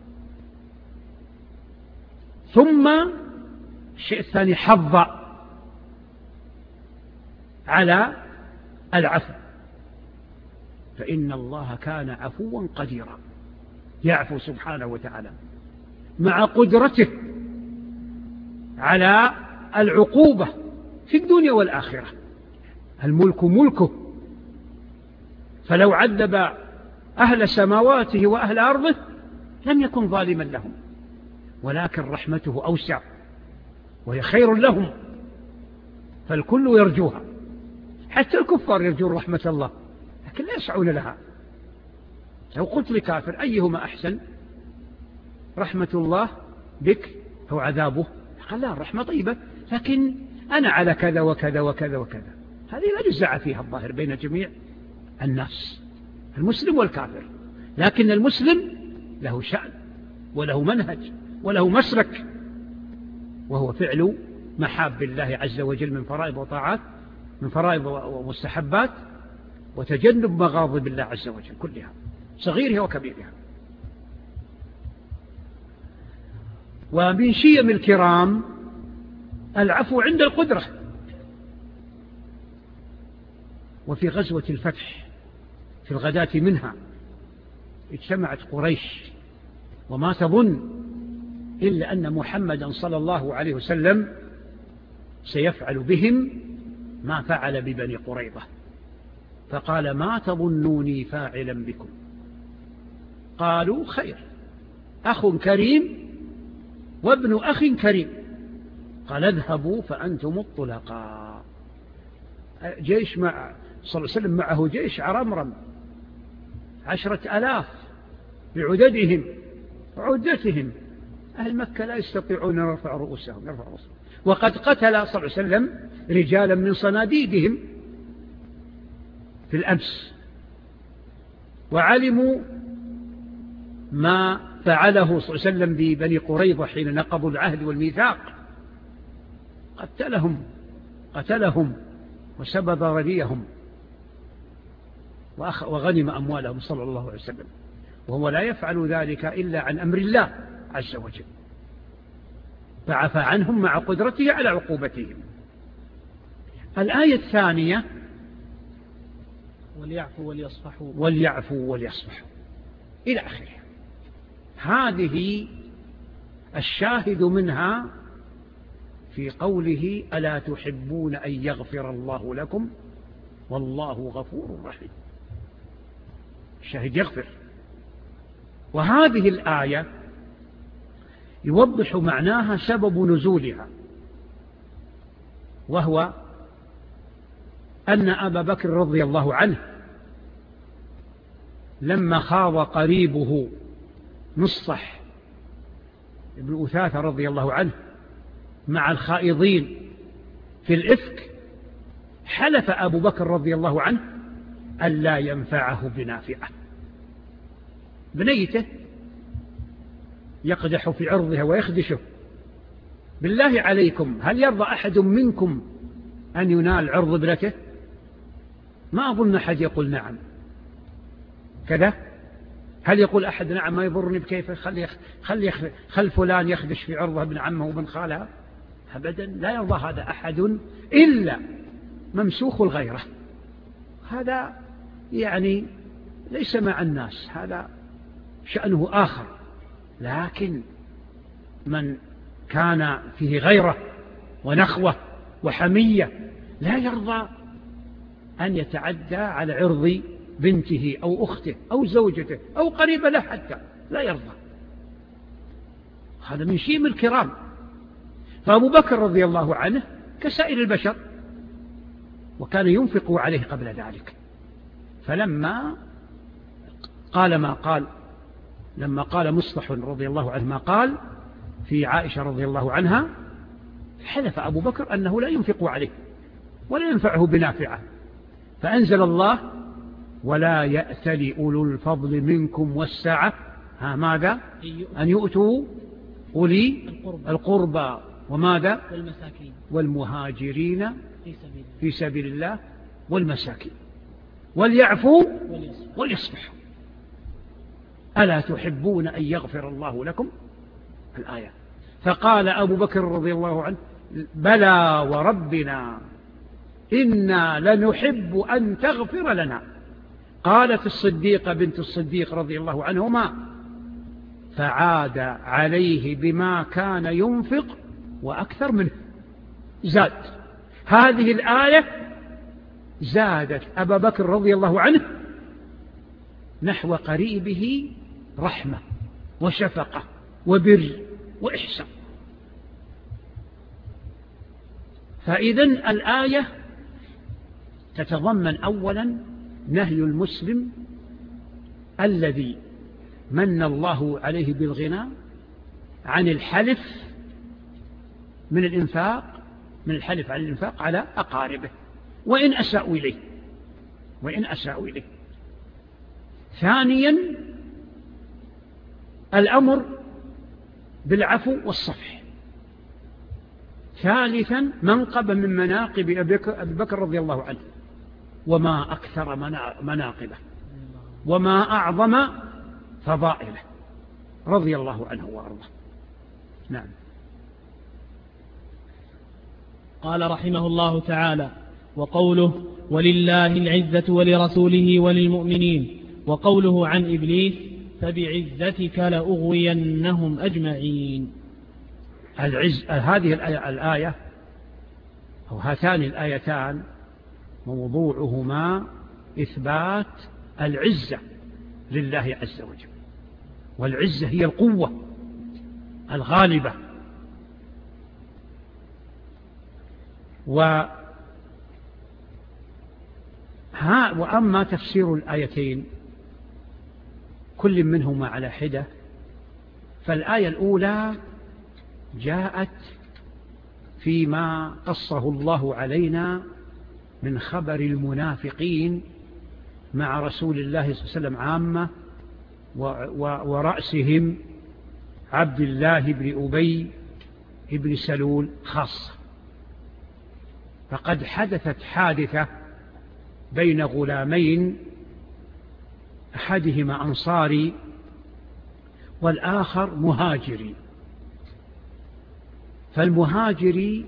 ثم الشيء الثاني حظ على العفو، فإن الله كان عفوا قديرا، يعفو سبحانه وتعالى مع قدرته على العقوبة في الدنيا والآخرة. الملك ملكه، فلو عذب أهل سماواته وأهل أرضه لم يكن ظالما لهم، ولكن رحمته أوسع وهي خير لهم، فالكل يرجوها، حتى الكفار يرجون رحمة الله لكن لا يسعون لها. لو قلت لكافر أيهما أحسن، رحمة الله بك أو عذابه؟ قال لا، الرحمة طيبة لكن أنا على كذا وكذا وكذا وكذا. هذه لا نزاع فيها الظاهر بين جميع الناس، المسلم والكافر، لكن المسلم له شأن وله منهج وله مسلك، وهو فعل محاب الله عز وجل من فرائض وطاعات، من فرائض ومستحبات، وتجنب مغاضب الله عز وجل كلها صغيرها وكبيرها. ومن شيم الكرام العفو عند القدرة. وفي غزوة الفتح في الغداة منها اجتمعت قريش، وما تظن إلا أن محمدا صلى الله عليه وسلم سيفعل بهم ما فعل ببني قريظة، فقال ما تظنوني فاعلا بكم؟ قالوا خير، أخ كريم وابن أخ كريم. قال اذهبوا فأنتم الطلقاء. جيش مع صلى الله عليه وسلم معه جيش عرمرم عشرة ألاف بعددهم وعدتهم، أهل مكة لا يستطيعون أن يرفعوا رؤوسهم يرفع رؤوسهم، وقد قتل صلى الله عليه وسلم رجالا من صناديدهم في الأمس، وعلموا ما فعله صلى الله عليه وسلم ببني قريظة حين نقضوا العهد والميثاق، قتلهم قتلهم وسبب رديهم وغنم أموالهم صلى الله عليه وسلم، وهو لا يفعل ذلك إلا عن أمر الله عز وجل، فعفى عنهم مع قدرته على عقوبتهم. الآية الثانية وليعفوا وليصفحوا وليعفوا وليصفحوا إلى آخره. هذه الشاهد منها في قوله ألا تحبون أن يغفر الله لكم والله غفور رحيم. الشاهد يغفر. وهذه الآية يوضح معناها سبب نزولها، وهو أن أبا بكر رضي الله عنه لما خاض قريبه مصطح ابن أثاثة رضي الله عنه مع الخائضين في الإفك، حلف أبو بكر رضي الله عنه ألا ينفعه بنافعه. بنيته يقدح في عرضها ويخدشه، بالله عليكم هل يرضى أحد منكم أن ينال عرض ابنته؟ ما أظن أحد يقول نعم كذا. هل يقول أحد نعم ما يضرني بكيف خلي خلي خل فلان يخدش في عرضها ابن عمه وابن خالها؟ أبدا، لا يرضى هذا أحد إلا ممسوخ الغيرة. هذا يعني ليس مع الناس، هذا شأنه آخر. لكن من كان فيه غيرة ونخوة وحمية لا يرضى أن يتعدى على عرض بنته أو أخته أو زوجته أو قريبة له حتى، لا يرضى. هذا من شيم الكرام. فأبو بكر رضي الله عنه كسائر البشر، وكان ينفق عليه قبل ذلك، فلما قال ما قال لما قال مصطح رضي الله عنه ما قال في عائشة رضي الله عنها، حلف أبو بكر أنه لا ينفق عليه ولا ينفعه بنافعه، فأنزل الله ولا يأتل أولو الفضل منكم والسعة ها ماذا أن يؤتوا أولي القربى وماذا والمساكين والمهاجرين في سبيل, في سبيل الله والمساكين وليعفوا وليصفحوا ألا تحبون أن يغفر الله لكم؟ الآية. فقال أبو بكر رضي الله عنه بلى وربنا إنا لنحب أن تغفر لنا. قالت الصديقة بنت الصديق رضي الله عنهما: فعاد عليه بما كان ينفق وأكثر منه. زاد هذه الآية، زادت أبا بكر رضي الله عنه نحو قريبه رحمة وشفقة وبر وإحسان. فإذن الآية تتضمن أولا نهي المسلم الذي من الله عليه بالغنى عن الحلف من الإنفاق من الحلف على الإنفاق على أقاربه وإن أساءوا إليه وإن أساءوا إليه. ثانيا الأمر بالعفو والصفح. ثالثا منقب من مناقب أبي بكر رضي الله عنه، وما أكثر مناقبه وما أعظم فضائله رضي الله عنه وأرضاه. نعم. قال رحمه الله تعالى: وقوله: ولله العزة ولرسوله وللمؤمنين، وقوله عن إبليس: فبعزتك لأغوينهم أجمعين. العز هذه الآية, الآية أو هاتان الآيتان موضوعهما إثبات العزة لله عز وجل، والعزة هي القوة الغالبة. و وأما تفسير الآيتين كل منهما على حدة، فالآية الأولى جاءت فيما قصه الله علينا من خبر المنافقين مع رسول الله صلى الله عليه وسلم عامة، ورأسهم عبد الله بن أبي بن سلول خاصة. فقد حدثت حادثة بين غلامين، أحدهما أنصاري والآخر مهاجري. فالمهاجري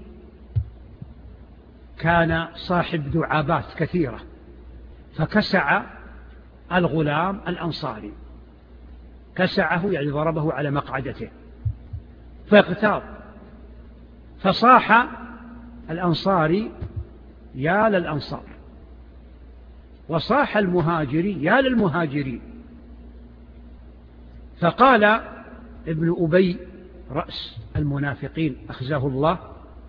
كان صاحب دعابات كثيرة، فكسع الغلام الأنصاري، كسعه يعني ضربه على مقعدته فاغتاظ، فصاح الأنصاري: يا للأنصار، وصاح المهاجري: يا للمهاجرين. فقال ابن أبي رأس المنافقين أخزاه الله: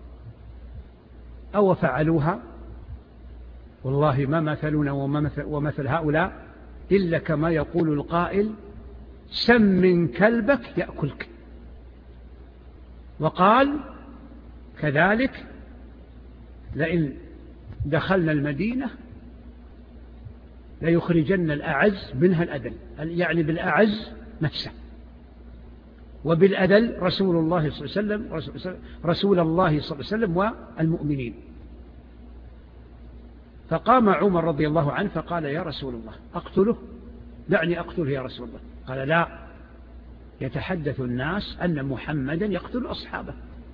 أو فعلوها والله ما مثلنا ومثل هؤلاء إلا كما يقول القائل: سمن كلبك يأكلك. وقال كذلك: لئن دخلنا المدينة ليخرجن الأعز منها الأدل، يعني بالأعز نفسه، وبالأدل رسول الله صلى الله عليه وسلم رسول الله صلى الله عليه وسلم والمؤمنين. فقام عمر رضي الله عنه فقال: يا رسول الله أقتله؟ دعني أقتله يا رسول الله. قال: لا، يتحدث الناس أن محمدا يقتل أصحابه.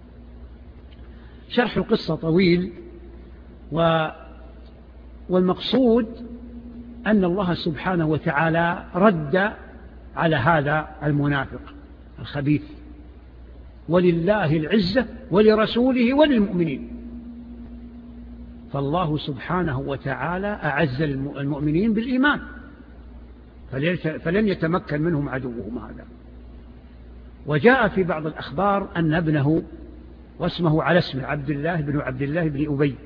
شرح القصة طويل، و والمقصود أن الله سبحانه وتعالى رد على هذا المنافق الخبيث: ولله العزة ولرسوله وللمؤمنين. فالله سبحانه وتعالى أعز المؤمنين بالإيمان، فلن يتمكن منهم عدوهم هذا. وجاء في بعض الأخبار أن ابنه، واسمه على اسمه، عبد الله بن عبد الله بن أبي،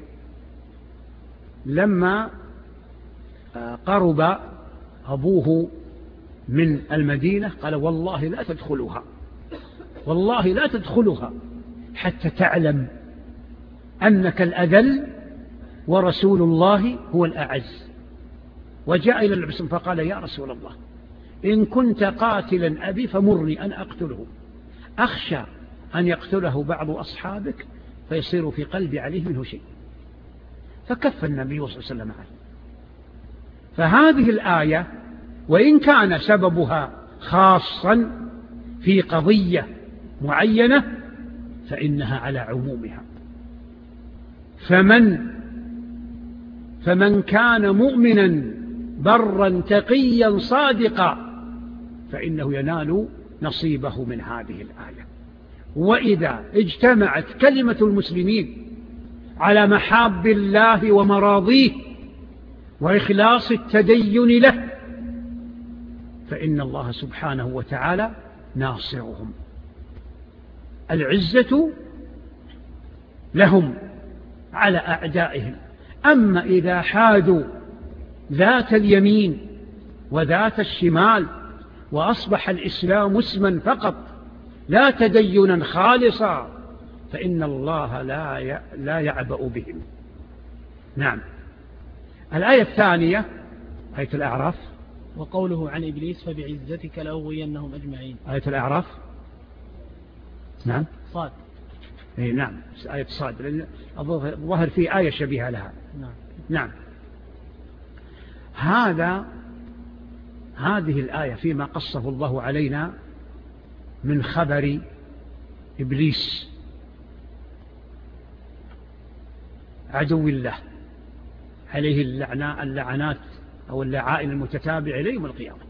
لما قرب أبوه من المدينة قال: والله لا تدخلها، والله لا تدخلها حتى تعلم أنك الأذل ورسول الله هو الأعز. وجاء إلى النبي فقال: يا رسول الله، إن كنت قاتلا أبي فمرني أن أقتله، أخشى أن يقتله بعض أصحابك فيصير في قلبي عليه منه شيء. فكف النبي صلى الله عليه وسلم عنه. فهذه الآية وإن كان سببها خاصا في قضية معينة فإنها على عمومها. فمن فمن كان مؤمنا برا تقيا صادقا فإنه ينال نصيبه من هذه الآية. وإذا اجتمعت كلمة المسلمين على محاب الله ومراضيه وإخلاص التدين له فإن الله سبحانه وتعالى ناصرهم. العزة لهم على أعدائهم. أما إذا حادوا ذات اليمين وذات الشمال وأصبح الإسلام اسما فقط لا تدينا خالصا فإن الله لا لا يعبأ بهم. نعم. الآية الثانية آية الأعراف. وقوله عن إبليس فبعزتك لأغوينهم أجمعين. آية الأعراف. نعم. صاد. إيه نعم آية صاد لأن الظاهر في آية شبيهة لها. نعم. نعم. هذا هذه الآية فيما قصه الله علينا من خبر إبليس عدو الله عليه اللعنات أو اللعائن المتتابعة إليه يوم القيامة.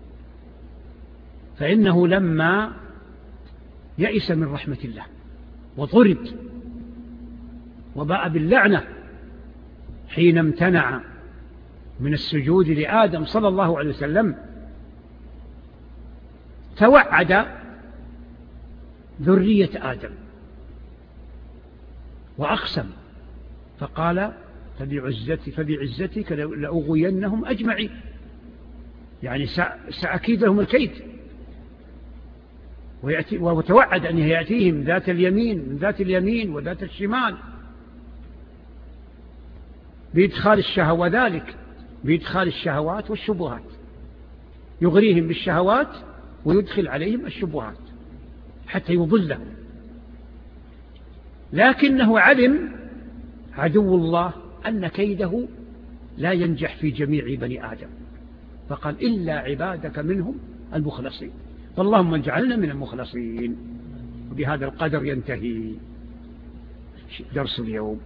فإنه لما يئس من رحمة الله وطرد وباء باللعنة حين امتنع من السجود لآدم صلى الله عليه وسلم توعد ذرية آدم وأقسم فقال فبعزتك, فبعزتك لأغوينهم أجمعين يعني سأكيد لهم الكيد. وتوعد أن يأتيهم ذات اليمين من ذات اليمين وذات الشمال بإدخال الشهوة ذلك بإدخال الشهوات والشبهات يغريهم بالشهوات ويدخل عليهم الشبهات حتى يضلهم. لكنه علم عدو الله أن كيده لا ينجح في جميع بني آدم فقال إلا عبادك منهم المخلصين. فاللهم اجعلنا من المخلصين. وبهذا القدر ينتهي درس اليوم.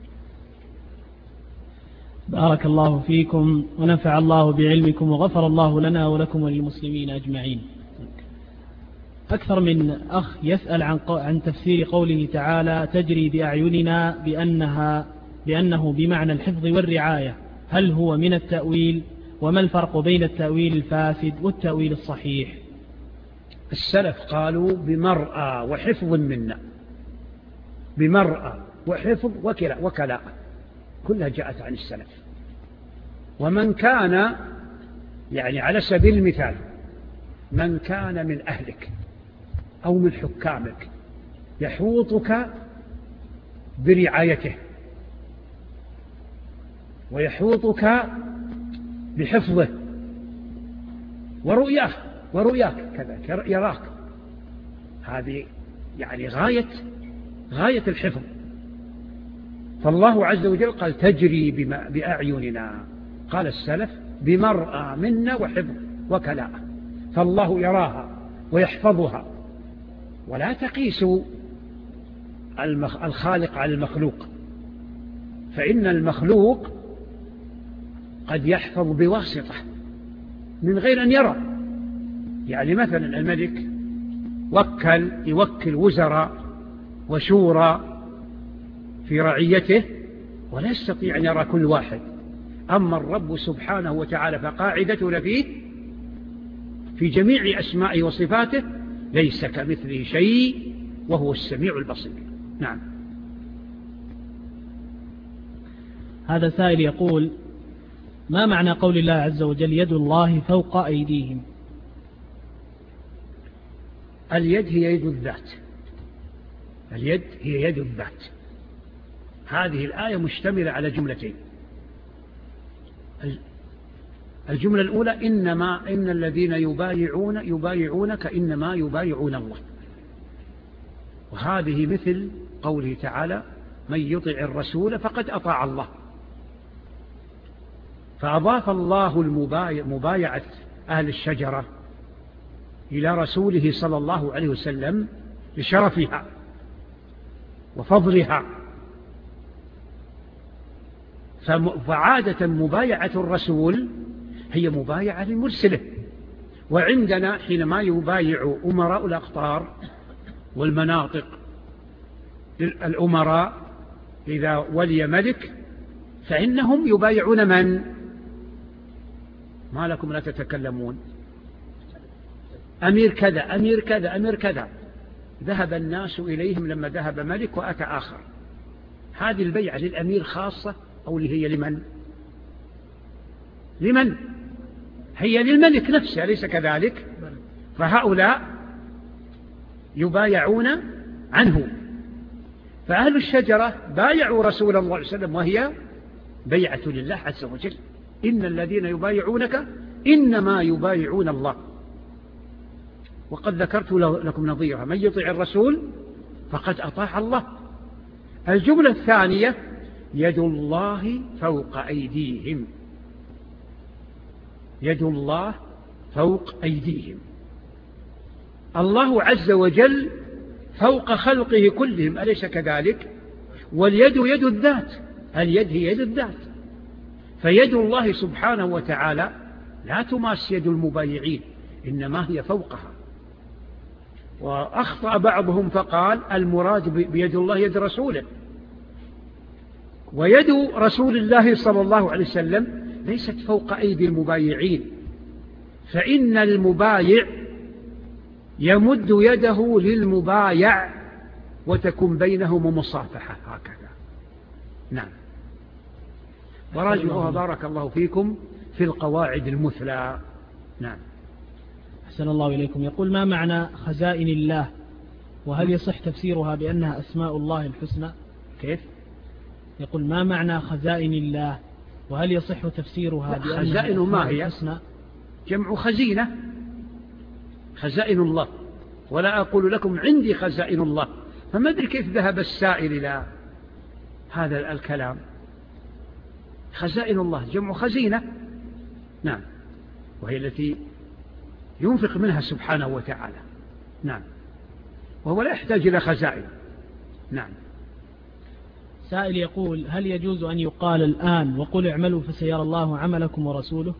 بارك الله فيكم ونفع الله بعلمكم وغفر الله لنا ولكم وللمسلمين أجمعين. أكثر من أخ يسأل عن عن تفسير قوله تعالى تجري بأعيننا بأنها بأنه بمعنى الحفظ والرعاية، هل هو من التأويل؟ وما الفرق بين التأويل الفاسد والتأويل الصحيح؟ السلف قالوا بمرأى وحفظ منا، بمرأى وحفظ وكلاء كلها جاءت عن السلف. ومن كان يعني على سبيل المثال من كان من أهلك أو من حكامك يحوطك برعايته ويحوطك بحفظه ورؤياه ورؤياك كذا يراك، هذه يعني غاية غاية الحفظ. فالله عز وجل قال تجري بأعيننا، قال السلف بمرأى منا وحفظ وكلاء، فالله يراها ويحفظها. ولا تقيسوا الخالق على المخلوق، فإن المخلوق قد يحفظ بواسطة من غير أن يرى. يعني مثلا الملك وكل يوكل وزراء وشورى في رعيته ولا يستطيع أن يرى كل واحد. أما الرب سبحانه وتعالى فقاعدتنا فيه في جميع أسمائه وصفاته ليس كمثله شيء وهو السميع البصير. نعم. هذا سائل يقول ما معنى قول الله عز وجل يد الله فوق أيديهم؟ اليد هي يد الذات، اليد هي يد الذات. هذه الآية مشتملة على جملتين. الجملة الأولى إنما إن الذين يبايعون يبايعونك إنما يبايعون الله، وهذه مثل قوله تعالى من يطع الرسول فقد أطاع الله. فأضاف الله المبايع مبايعة أهل الشجرة إلى رسوله صلى الله عليه وسلم لشرفها وفضلها. فعادة مبايعة الرسول هي مبايعة للمرسلة. وعندنا حينما يبايع أمراء الأقطار والمناطق الأمراء إذا ولي ملك فإنهم يبايعون من؟ ما لكم لا تتكلمون؟ أمير كذا أمير كذا أمير كذا. ذهب الناس إليهم لما ذهب ملك وأتى آخر. هذه البيعة للأمير خاصة أو هي لمن؟ لمن؟ هي للملك نفسه، أليس كذلك؟ فهؤلاء يبايعون عنه. فأهل الشجرة بايعوا رسول الله صلى الله عليه وسلم وهي بيعة لله عز وجل. إن الذين يبايعونك إنما يبايعون الله. وقد ذكرت لكم نظيرها: من يطيع الرسول فقد أطاع الله. الجملة الثانية: يد الله فوق أيديهم. يد الله فوق أيديهم. الله عز وجل فوق خلقه كلهم، أليس كذلك؟ واليد يد الذات، اليد هي يد الذات. فيد الله سبحانه وتعالى لا تماس يد المبايعين، إنما هي فوقها. وأخطأ بعضهم فقال المراد بيد الله يد رسوله، ويد رسول الله صلى الله عليه وسلم ليست فوق أيدي المبايعين، فإن المبايع يمد يده للمبايع وتكون بينهم مصافحة هكذا. نعم. وراجعوها بارك الله فيكم في القواعد المثلى. نعم. أحسن الله إليكم. يقول: ما معنى خزائن الله؟ وهل يصح تفسيرها بأنها أسماء الله الحسنى؟ كيف؟ يقول: ما معنى خزائن الله؟ وهل يصح تفسيرها بأنها خزائن ما هي؟ الحسنى؟ جمع خزينة، خزائن الله. ولا أقول لكم عندي خزائن الله، فما أدري كيف ذهب السائل إلى هذا الكلام. خزائن الله جمع خزينة. نعم. وهي التي ينفق منها سبحانه وتعالى. نعم. وهو لا يحتاج إلى خزائن. نعم. سائل يقول: هل يجوز أن يقال الآن وقل اعملوا فسيرى الله عملكم ورسوله؟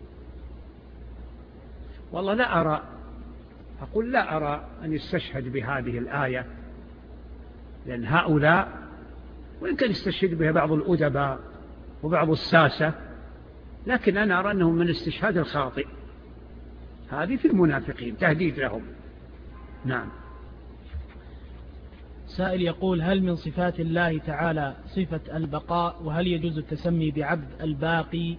والله لا أرى، أقول لا أرى أن يستشهد بهذه الآية، لأن هؤلاء وإن كان يستشهد بها بعض الأدباء وبعض الساسة، لكن أنا أرى أنهم من الاستشهاد الخاطئ. هذه في المنافقين تهديد لهم. نعم. سائل يقول: هل من صفات الله تعالى صفة البقاء؟ وهل يجوز التسمي بعبد الباقي؟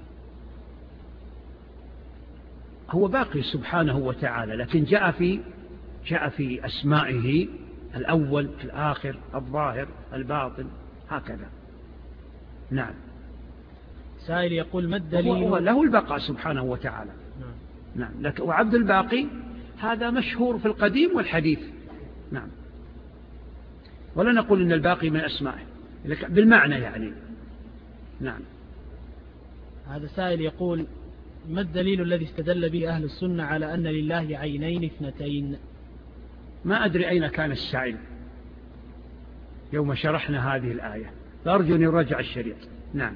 هو باقي سبحانه وتعالى، لكن جاء في جاء في أسمائه الأول الآخر الظاهر الباطن هكذا. نعم. سائل يقول: ما الدليل؟ هو له البقاء سبحانه وتعالى. نعم. نعم. لكن وعبد الباقي هذا مشهور في القديم والحديث. نعم. ولا نقول إن الباقي من أسمائه بالمعنى يعني. نعم. هذا سائل يقول: ما الدليل الذي استدل به أهل السنة على أن لله عينين اثنتين؟ ما أدري أين كان السائل يوم شرحنا هذه الآية، فأرجو أن يراجع الشريط. نعم.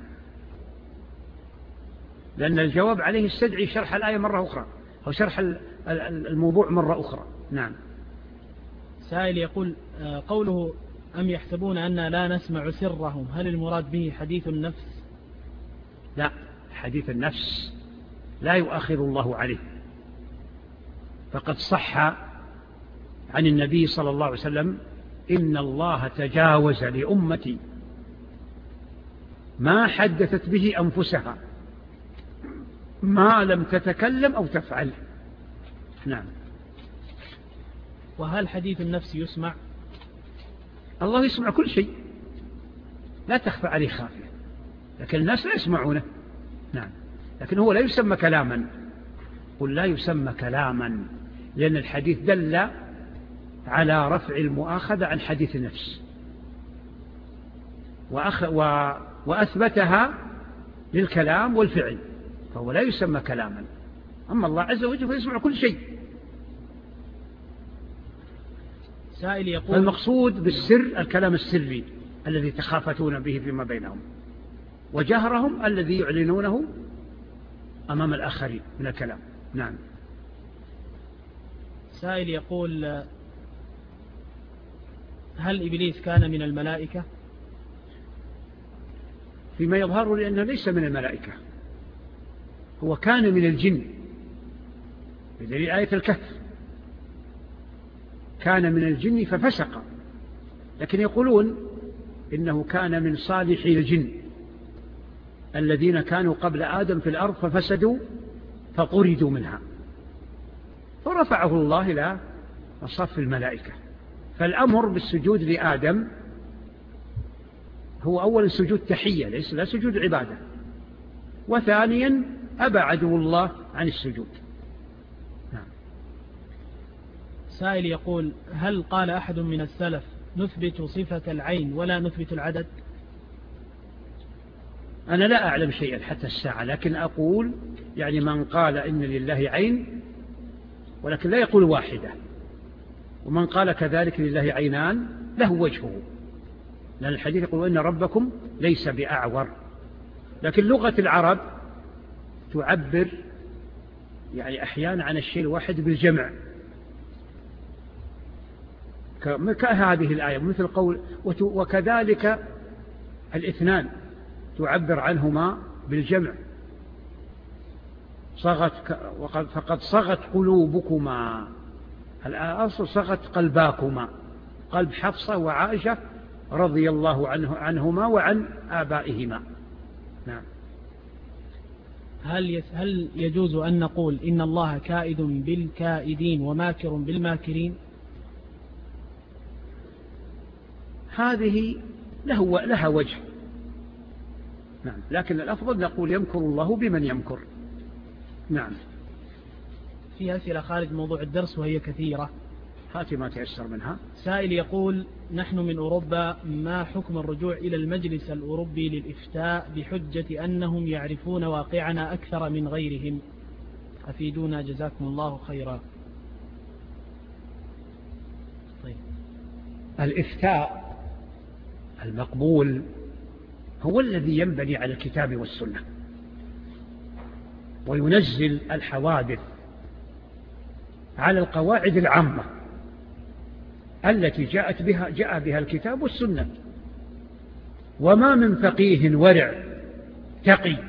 لأن الجواب عليه استدعي شرح الآية مرة أخرى أو شرح الموضوع مرة أخرى. نعم. سائل يقول: قوله أم يحسبون أن لا نسمع سرهم، هل المراد به حديث النفس؟ لا، حديث النفس لا يؤخذ الله عليه. فقد صح عن النبي صلى الله عليه وسلم: إن الله تجاوز لأمتي ما حدثت به أنفسها ما لم تتكلم أو تفعل. نعم. وهل حديث النفس يسمع؟ الله يسمع كل شيء، لا تخفى عليه خافية، لكن الناس لا يسمعونه. نعم. لكن هو لا يسمى كلاما. قل لا يسمى كلاما، لأن الحديث دل على رفع المؤاخذة عن حديث النفس وأخ و... وأثبتها للكلام والفعل، فهو لا يسمى كلاما. أما الله عز وجل فيسمع كل شيء. سائل يقول: فالمقصود بالسر الكلام السري الذي تخافتون به فيما بينهم، وجهرهم الذي يعلنونه أمام الآخرين من الكلام. نعم. سائل يقول: هل إبليس كان من الملائكة؟ فيما يظهر لأنه ليس من الملائكة، هو كان من الجن بدليل آية الكهف، كان من الجن ففسق، لكن يقولون إنه كان من صالحي الجن الذين كانوا قبل آدم في الأرض ففسدوا فطردوا منها، فرفعه الله إلى صف الملائكة. فالأمر بالسجود لآدم هو أولا سجود تحية، ليس لا سجود عبادة، وثانيا أبعده الله عن السجود. نعم. سائل يقول: هل قال أحد من السلف نثبت صفة العين ولا نثبت العدد؟ أنا لا أعلم شيئا حتى الساعة، لكن أقول يعني من قال إن لله عين ولكن لا يقول واحدة، ومن قال كذلك لله عينان له وجهه، لأن الحديث يقول إن ربكم ليس بأعور، لكن لغة العرب تعبر يعني أحيانا عن الشيء الواحد بالجمع كهذه الآية، مثل قول وكذلك الاثنان تعبر عنهما بالجمع، صغت فقد صغت قلوبكما، الأصل صغت قلباكما، قلب حفصة وعائشة رضي الله عنه عنهما وعن آبائهما. نعم. هل هل يجوز أن نقول إن الله كائد بالكائدين وماكر بالماكرين؟ هذه له لها وجه، نعم، لكن الأفضل نقول يمكر الله بمن يمكر. نعم. في أسئلة خارج موضوع الدرس وهي كثيرة، هاتي ما تيسر منها. سائل يقول: نحن من أوروبا، ما حكم الرجوع إلى المجلس الأوروبي للإفتاء بحجة أنهم يعرفون واقعنا أكثر من غيرهم؟ أفيدونا جزاكم الله خيرا. طيب. الإفتاء المقبول هو الذي ينبني على الكتاب والسنة وينزل الحوادث على القواعد العامة التي جاءت بها جاء بها الكتاب والسنة. وما من فقيه ورع تقي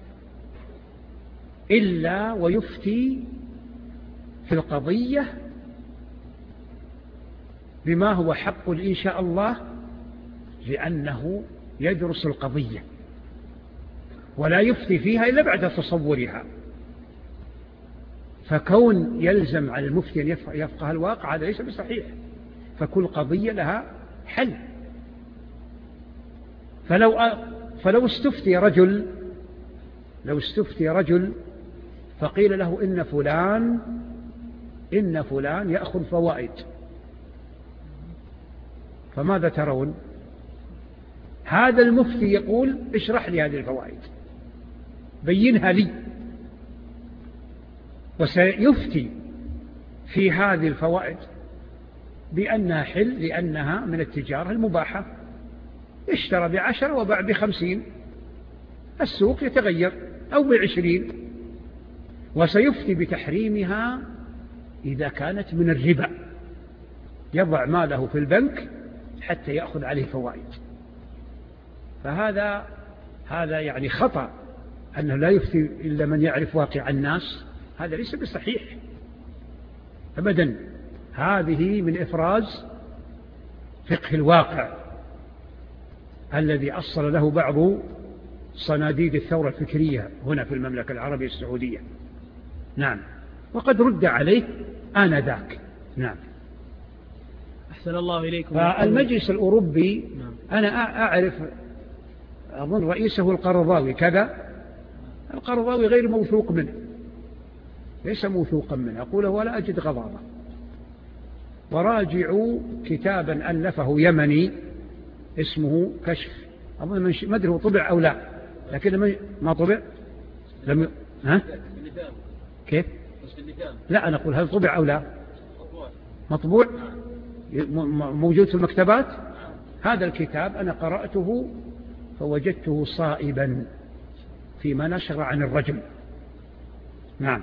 إلا ويفتي في القضية بما هو حق إن شاء الله، لأنه يدرس القضية ولا يفتي فيها إلا بعد تصورها. فكون يلزم على المفتي أن يفقه الواقع هذا ليس بصحيح، فكل قضية لها حل. فلو فلو استفتي رجل لو استفتي رجل فقيل له إن فلان إن فلان يأخذ فوائد، فماذا ترون؟ هذا المفتي يقول اشرح لي هذه الفوائد، بينها لي، وسيفتي في هذه الفوائد بأنها حل لأنها من التجارة المباحة، اشترى بعشرة وباع بخمسين، السوق يتغير، أو بعشرين، وسيفتي بتحريمها إذا كانت من الربا، يضع ماله في البنك حتى يأخذ عليه فوائد. فهذا هذا يعني خطأ، أنه لا يفتي إلا من يعرف واقع الناس، هذا ليس بصحيح أبدا. هذه من إفراز فقه الواقع الذي أصل له بعض صناديد الثورة الفكرية هنا في المملكة العربية السعودية. نعم. وقد رد عليه آنذاك. نعم. أحسن الله إليكم. فالمجلس الأوروبي أنا أعرف أظن رئيسه القرضاوي كذا، القرضاوي غير موثوق منه، ليس موثوقا منه، أقوله ولا أجد غضاضة. وراجعوا كتابا ألفه يمني اسمه كشف، أظن ما أدري هو طبع أو لا، لكن ما طبع لم ها كيف؟ لا أنا أقول هل طبع أو لا؟ مطبوع موجود في المكتبات. هذا الكتاب أنا قرأته فوجدته صائبا فيما نشر عن الرجم، نعم.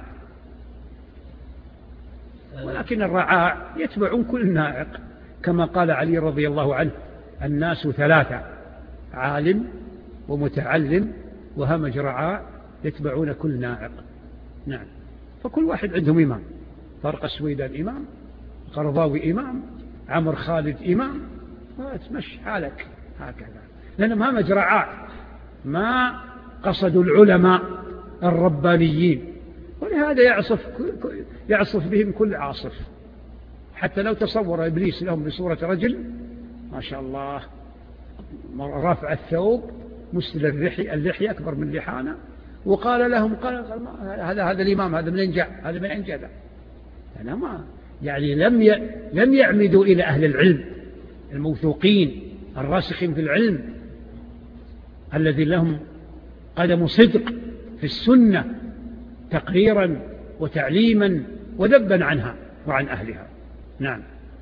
ولكن الرعاع يتبعون كل نائق، كما قال علي رضي الله عنه: الناس ثلاثة، عالم ومتعلم وهمج رعاع يتبعون كل نائق. نعم. فكل واحد عندهم إمام. طارق السويدان إمام، قرضاوي إمام، عمر خالد إمام، تمشي حالك هكذا، لأنهم همج رعاع ما قصدوا العلماء الربانيين، ولهذا يعصف, يعصف بهم كل عاصف. حتى لو تصور إبليس لهم بصورة رجل ما شاء الله، رافع الثوب، مسل اللحية, اللحية أكبر من لحانا، وقال لهم قال هذا هذا الإمام، هذا من إنجاء، هذا من إنجاء. أنا ما يعني لم ي... لم يعمدوا إلى أهل العلم الموثوقين الراسخين في العلم الذي لهم قدم صدق في السنة تقريرا وتعليما وذبا عنها وعن أهلها. نعم.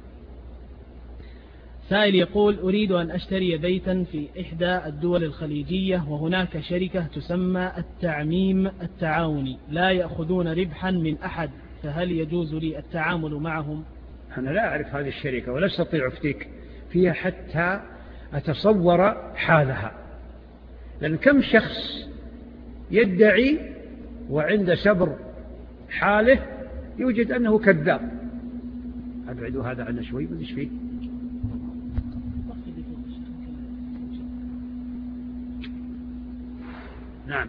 سائل يقول: أريد أن أشتري بيتا في إحدى الدول الخليجية، وهناك شركة تسمى التعميم التعاوني، لا يأخذون ربحا من أحد، فهل يجوز لي التعامل معهم؟ أنا لا أعرف هذه الشركة ولا أستطيع أفتيك فيها حتى أتصور حالها، لأن كم شخص يدعي وعند سبر حاله يوجد أنه كذاب. أبعدوا هذا عنا شوي، ما إيش فيه. نعم.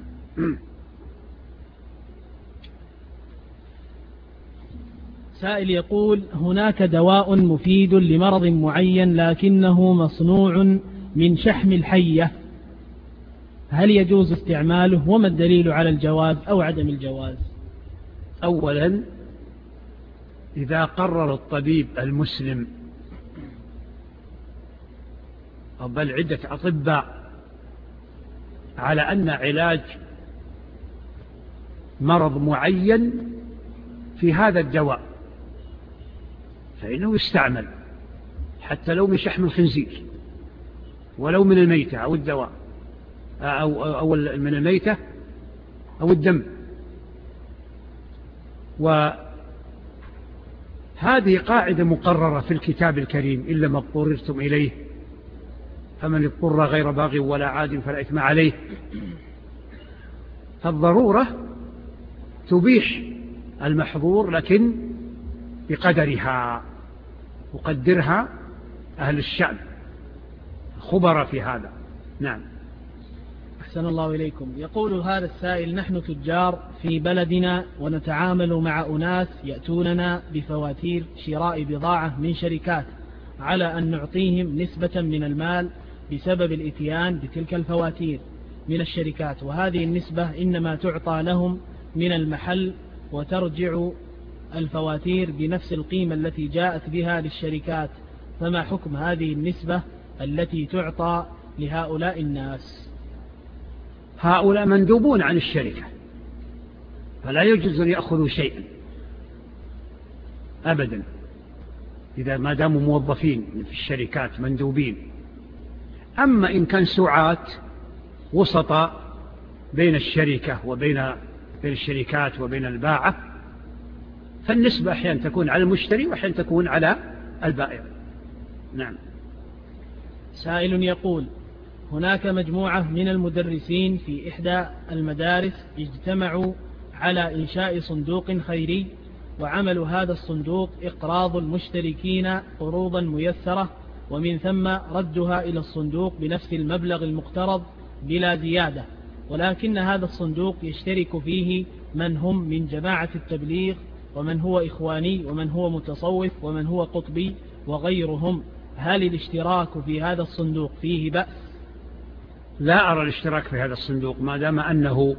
سائل يقول: هناك دواء مفيد لمرض معين لكنه مصنوع من شحم الحية، هل يجوز استعماله؟ وما الدليل على الجواز أو عدم الجواز؟ أولا، إذا قرر الطبيب المسلم بل عدة أطباء على أن علاج مرض معين في هذا الدواء فإنه يستعمل، حتى لو من شحم الخنزير ولو من الميتة أو الدواء أو, أو من الميتة أو الدم. وهذه قاعدة مقررة في الكتاب الكريم: إلا ما اضطررتم إليه فمن اضطر غير باغ ولا عاد فلا إثم عليه. فالضرورة تبيح المحظور، لكن بقدرها وقدرها أهل الشأن خبر في هذا. نعم. أحسن الله إليكم. يقول هذا السائل: نحن تجار في بلدنا ونتعامل مع أناس يأتوننا بفواتير شراء بضاعة من شركات على أن نعطيهم نسبة من المال بسبب الإتيان بتلك الفواتير من الشركات، وهذه النسبة إنما تعطى لهم من المحل، وترجع الفواتير بنفس القيمة التي جاءت بها للشركات، فما حكم هذه النسبة التي تعطى لهؤلاء الناس؟ هؤلاء مندوبون عن الشركة فلا يجوز أن يأخذوا شيئا أبدا، إذا ما داموا موظفين في الشركات مندوبين. أما إن كان سعاة وسطاء بين الشركة وبين بين الشركات وبين الباعة، فالنسبة أحيانا تكون على المشتري وأحيانا تكون على البائع. نعم. سائل يقول: هناك مجموعة من المدرسين في إحدى المدارس اجتمعوا على إنشاء صندوق خيري، وعمل هذا الصندوق إقراض المشتركين قروضا ميسرة، ومن ثم ردها إلى الصندوق بنفس المبلغ المقترض بلا زيادة، ولكن هذا الصندوق يشترك فيه من هم من جماعة التبليغ، ومن هو إخواني، ومن هو متصوف، ومن هو قطبي وغيرهم. هل الاشتراك في هذا الصندوق فيه بأس؟ لا أرى الاشتراك في هذا الصندوق ما دام أنه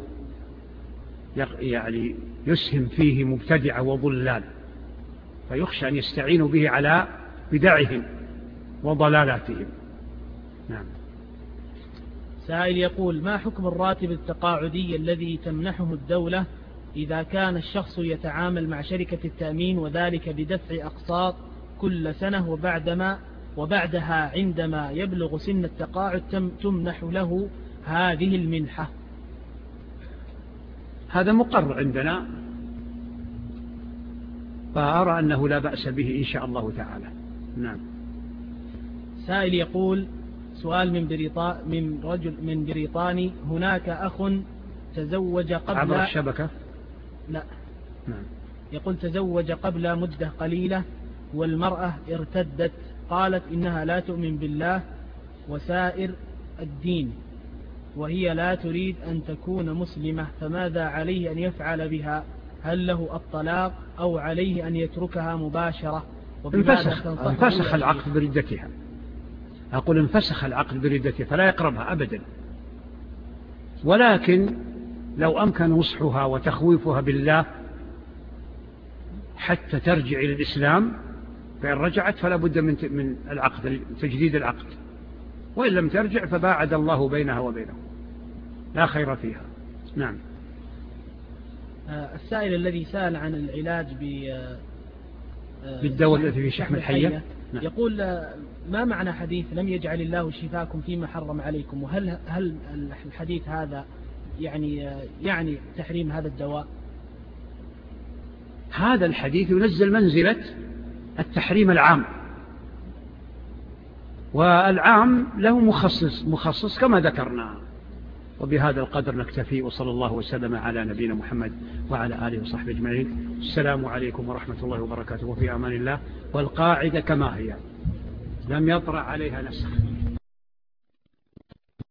يعني يسهم فيه مبتدعة وضلال، فيخشى أن يستعينوا به على بدعهم وضلالاتهم. نعم. سائل يقول: ما حكم الراتب التقاعدي الذي تمنحه الدولة إذا كان الشخص يتعامل مع شركة التأمين، وذلك بدفع أقساط كل سنة، وبعدما وبعدها عندما يبلغ سن التقاعد تمنح له هذه المنحة؟ هذا مقر عندنا فأرى أنه لا بأس به إن شاء الله تعالى. نعم. سائل يقول سؤال من بريطاني من رجل من بريطاني: هناك أخ تزوج قبل عبر الشبكة؟ لا. نعم. يقول تزوج قبل مدة قليلة والمرأة ارتدت، قالت إنها لا تؤمن بالله وسائر الدين وهي لا تريد أن تكون مسلمة، فماذا عليه أن يفعل بها؟ هل له الطلاق أو عليه أن يتركها مباشرة؟ انفسخ, انفسخ العقد بردتها. أقول انفسخ العقد بردتها فلا يقربها أبدا، ولكن لو أمكن نصحها وتخويفها بالله حتى ترجع إلى الإسلام، فإن رجعت فلا بد من من العقد، تجديد العقد، وإن لم ترجع فباعد الله بينها وبينه، لا خير فيها. نعم. السائل الذي سأل عن العلاج بالدواء الذي في شحم الحية، نعم. يقول ما معنى حديث لم يجعل الله شفاكم فيما حرم عليكم؟ وهل هل الحديث هذا يعني يعني تحريم هذا الدواء؟ هذا الحديث ينزل منزلة التحريم العام، والعام له مخصص مخصص كما ذكرنا. وبهذا القدر نكتفي، وصلى الله وسلم على نبينا محمد وعلى آله وصحبه أجمعين. السلام عليكم ورحمة الله وبركاته، وفي أمان الله. والقاعدة كما هي لم يطرأ عليها نسخ.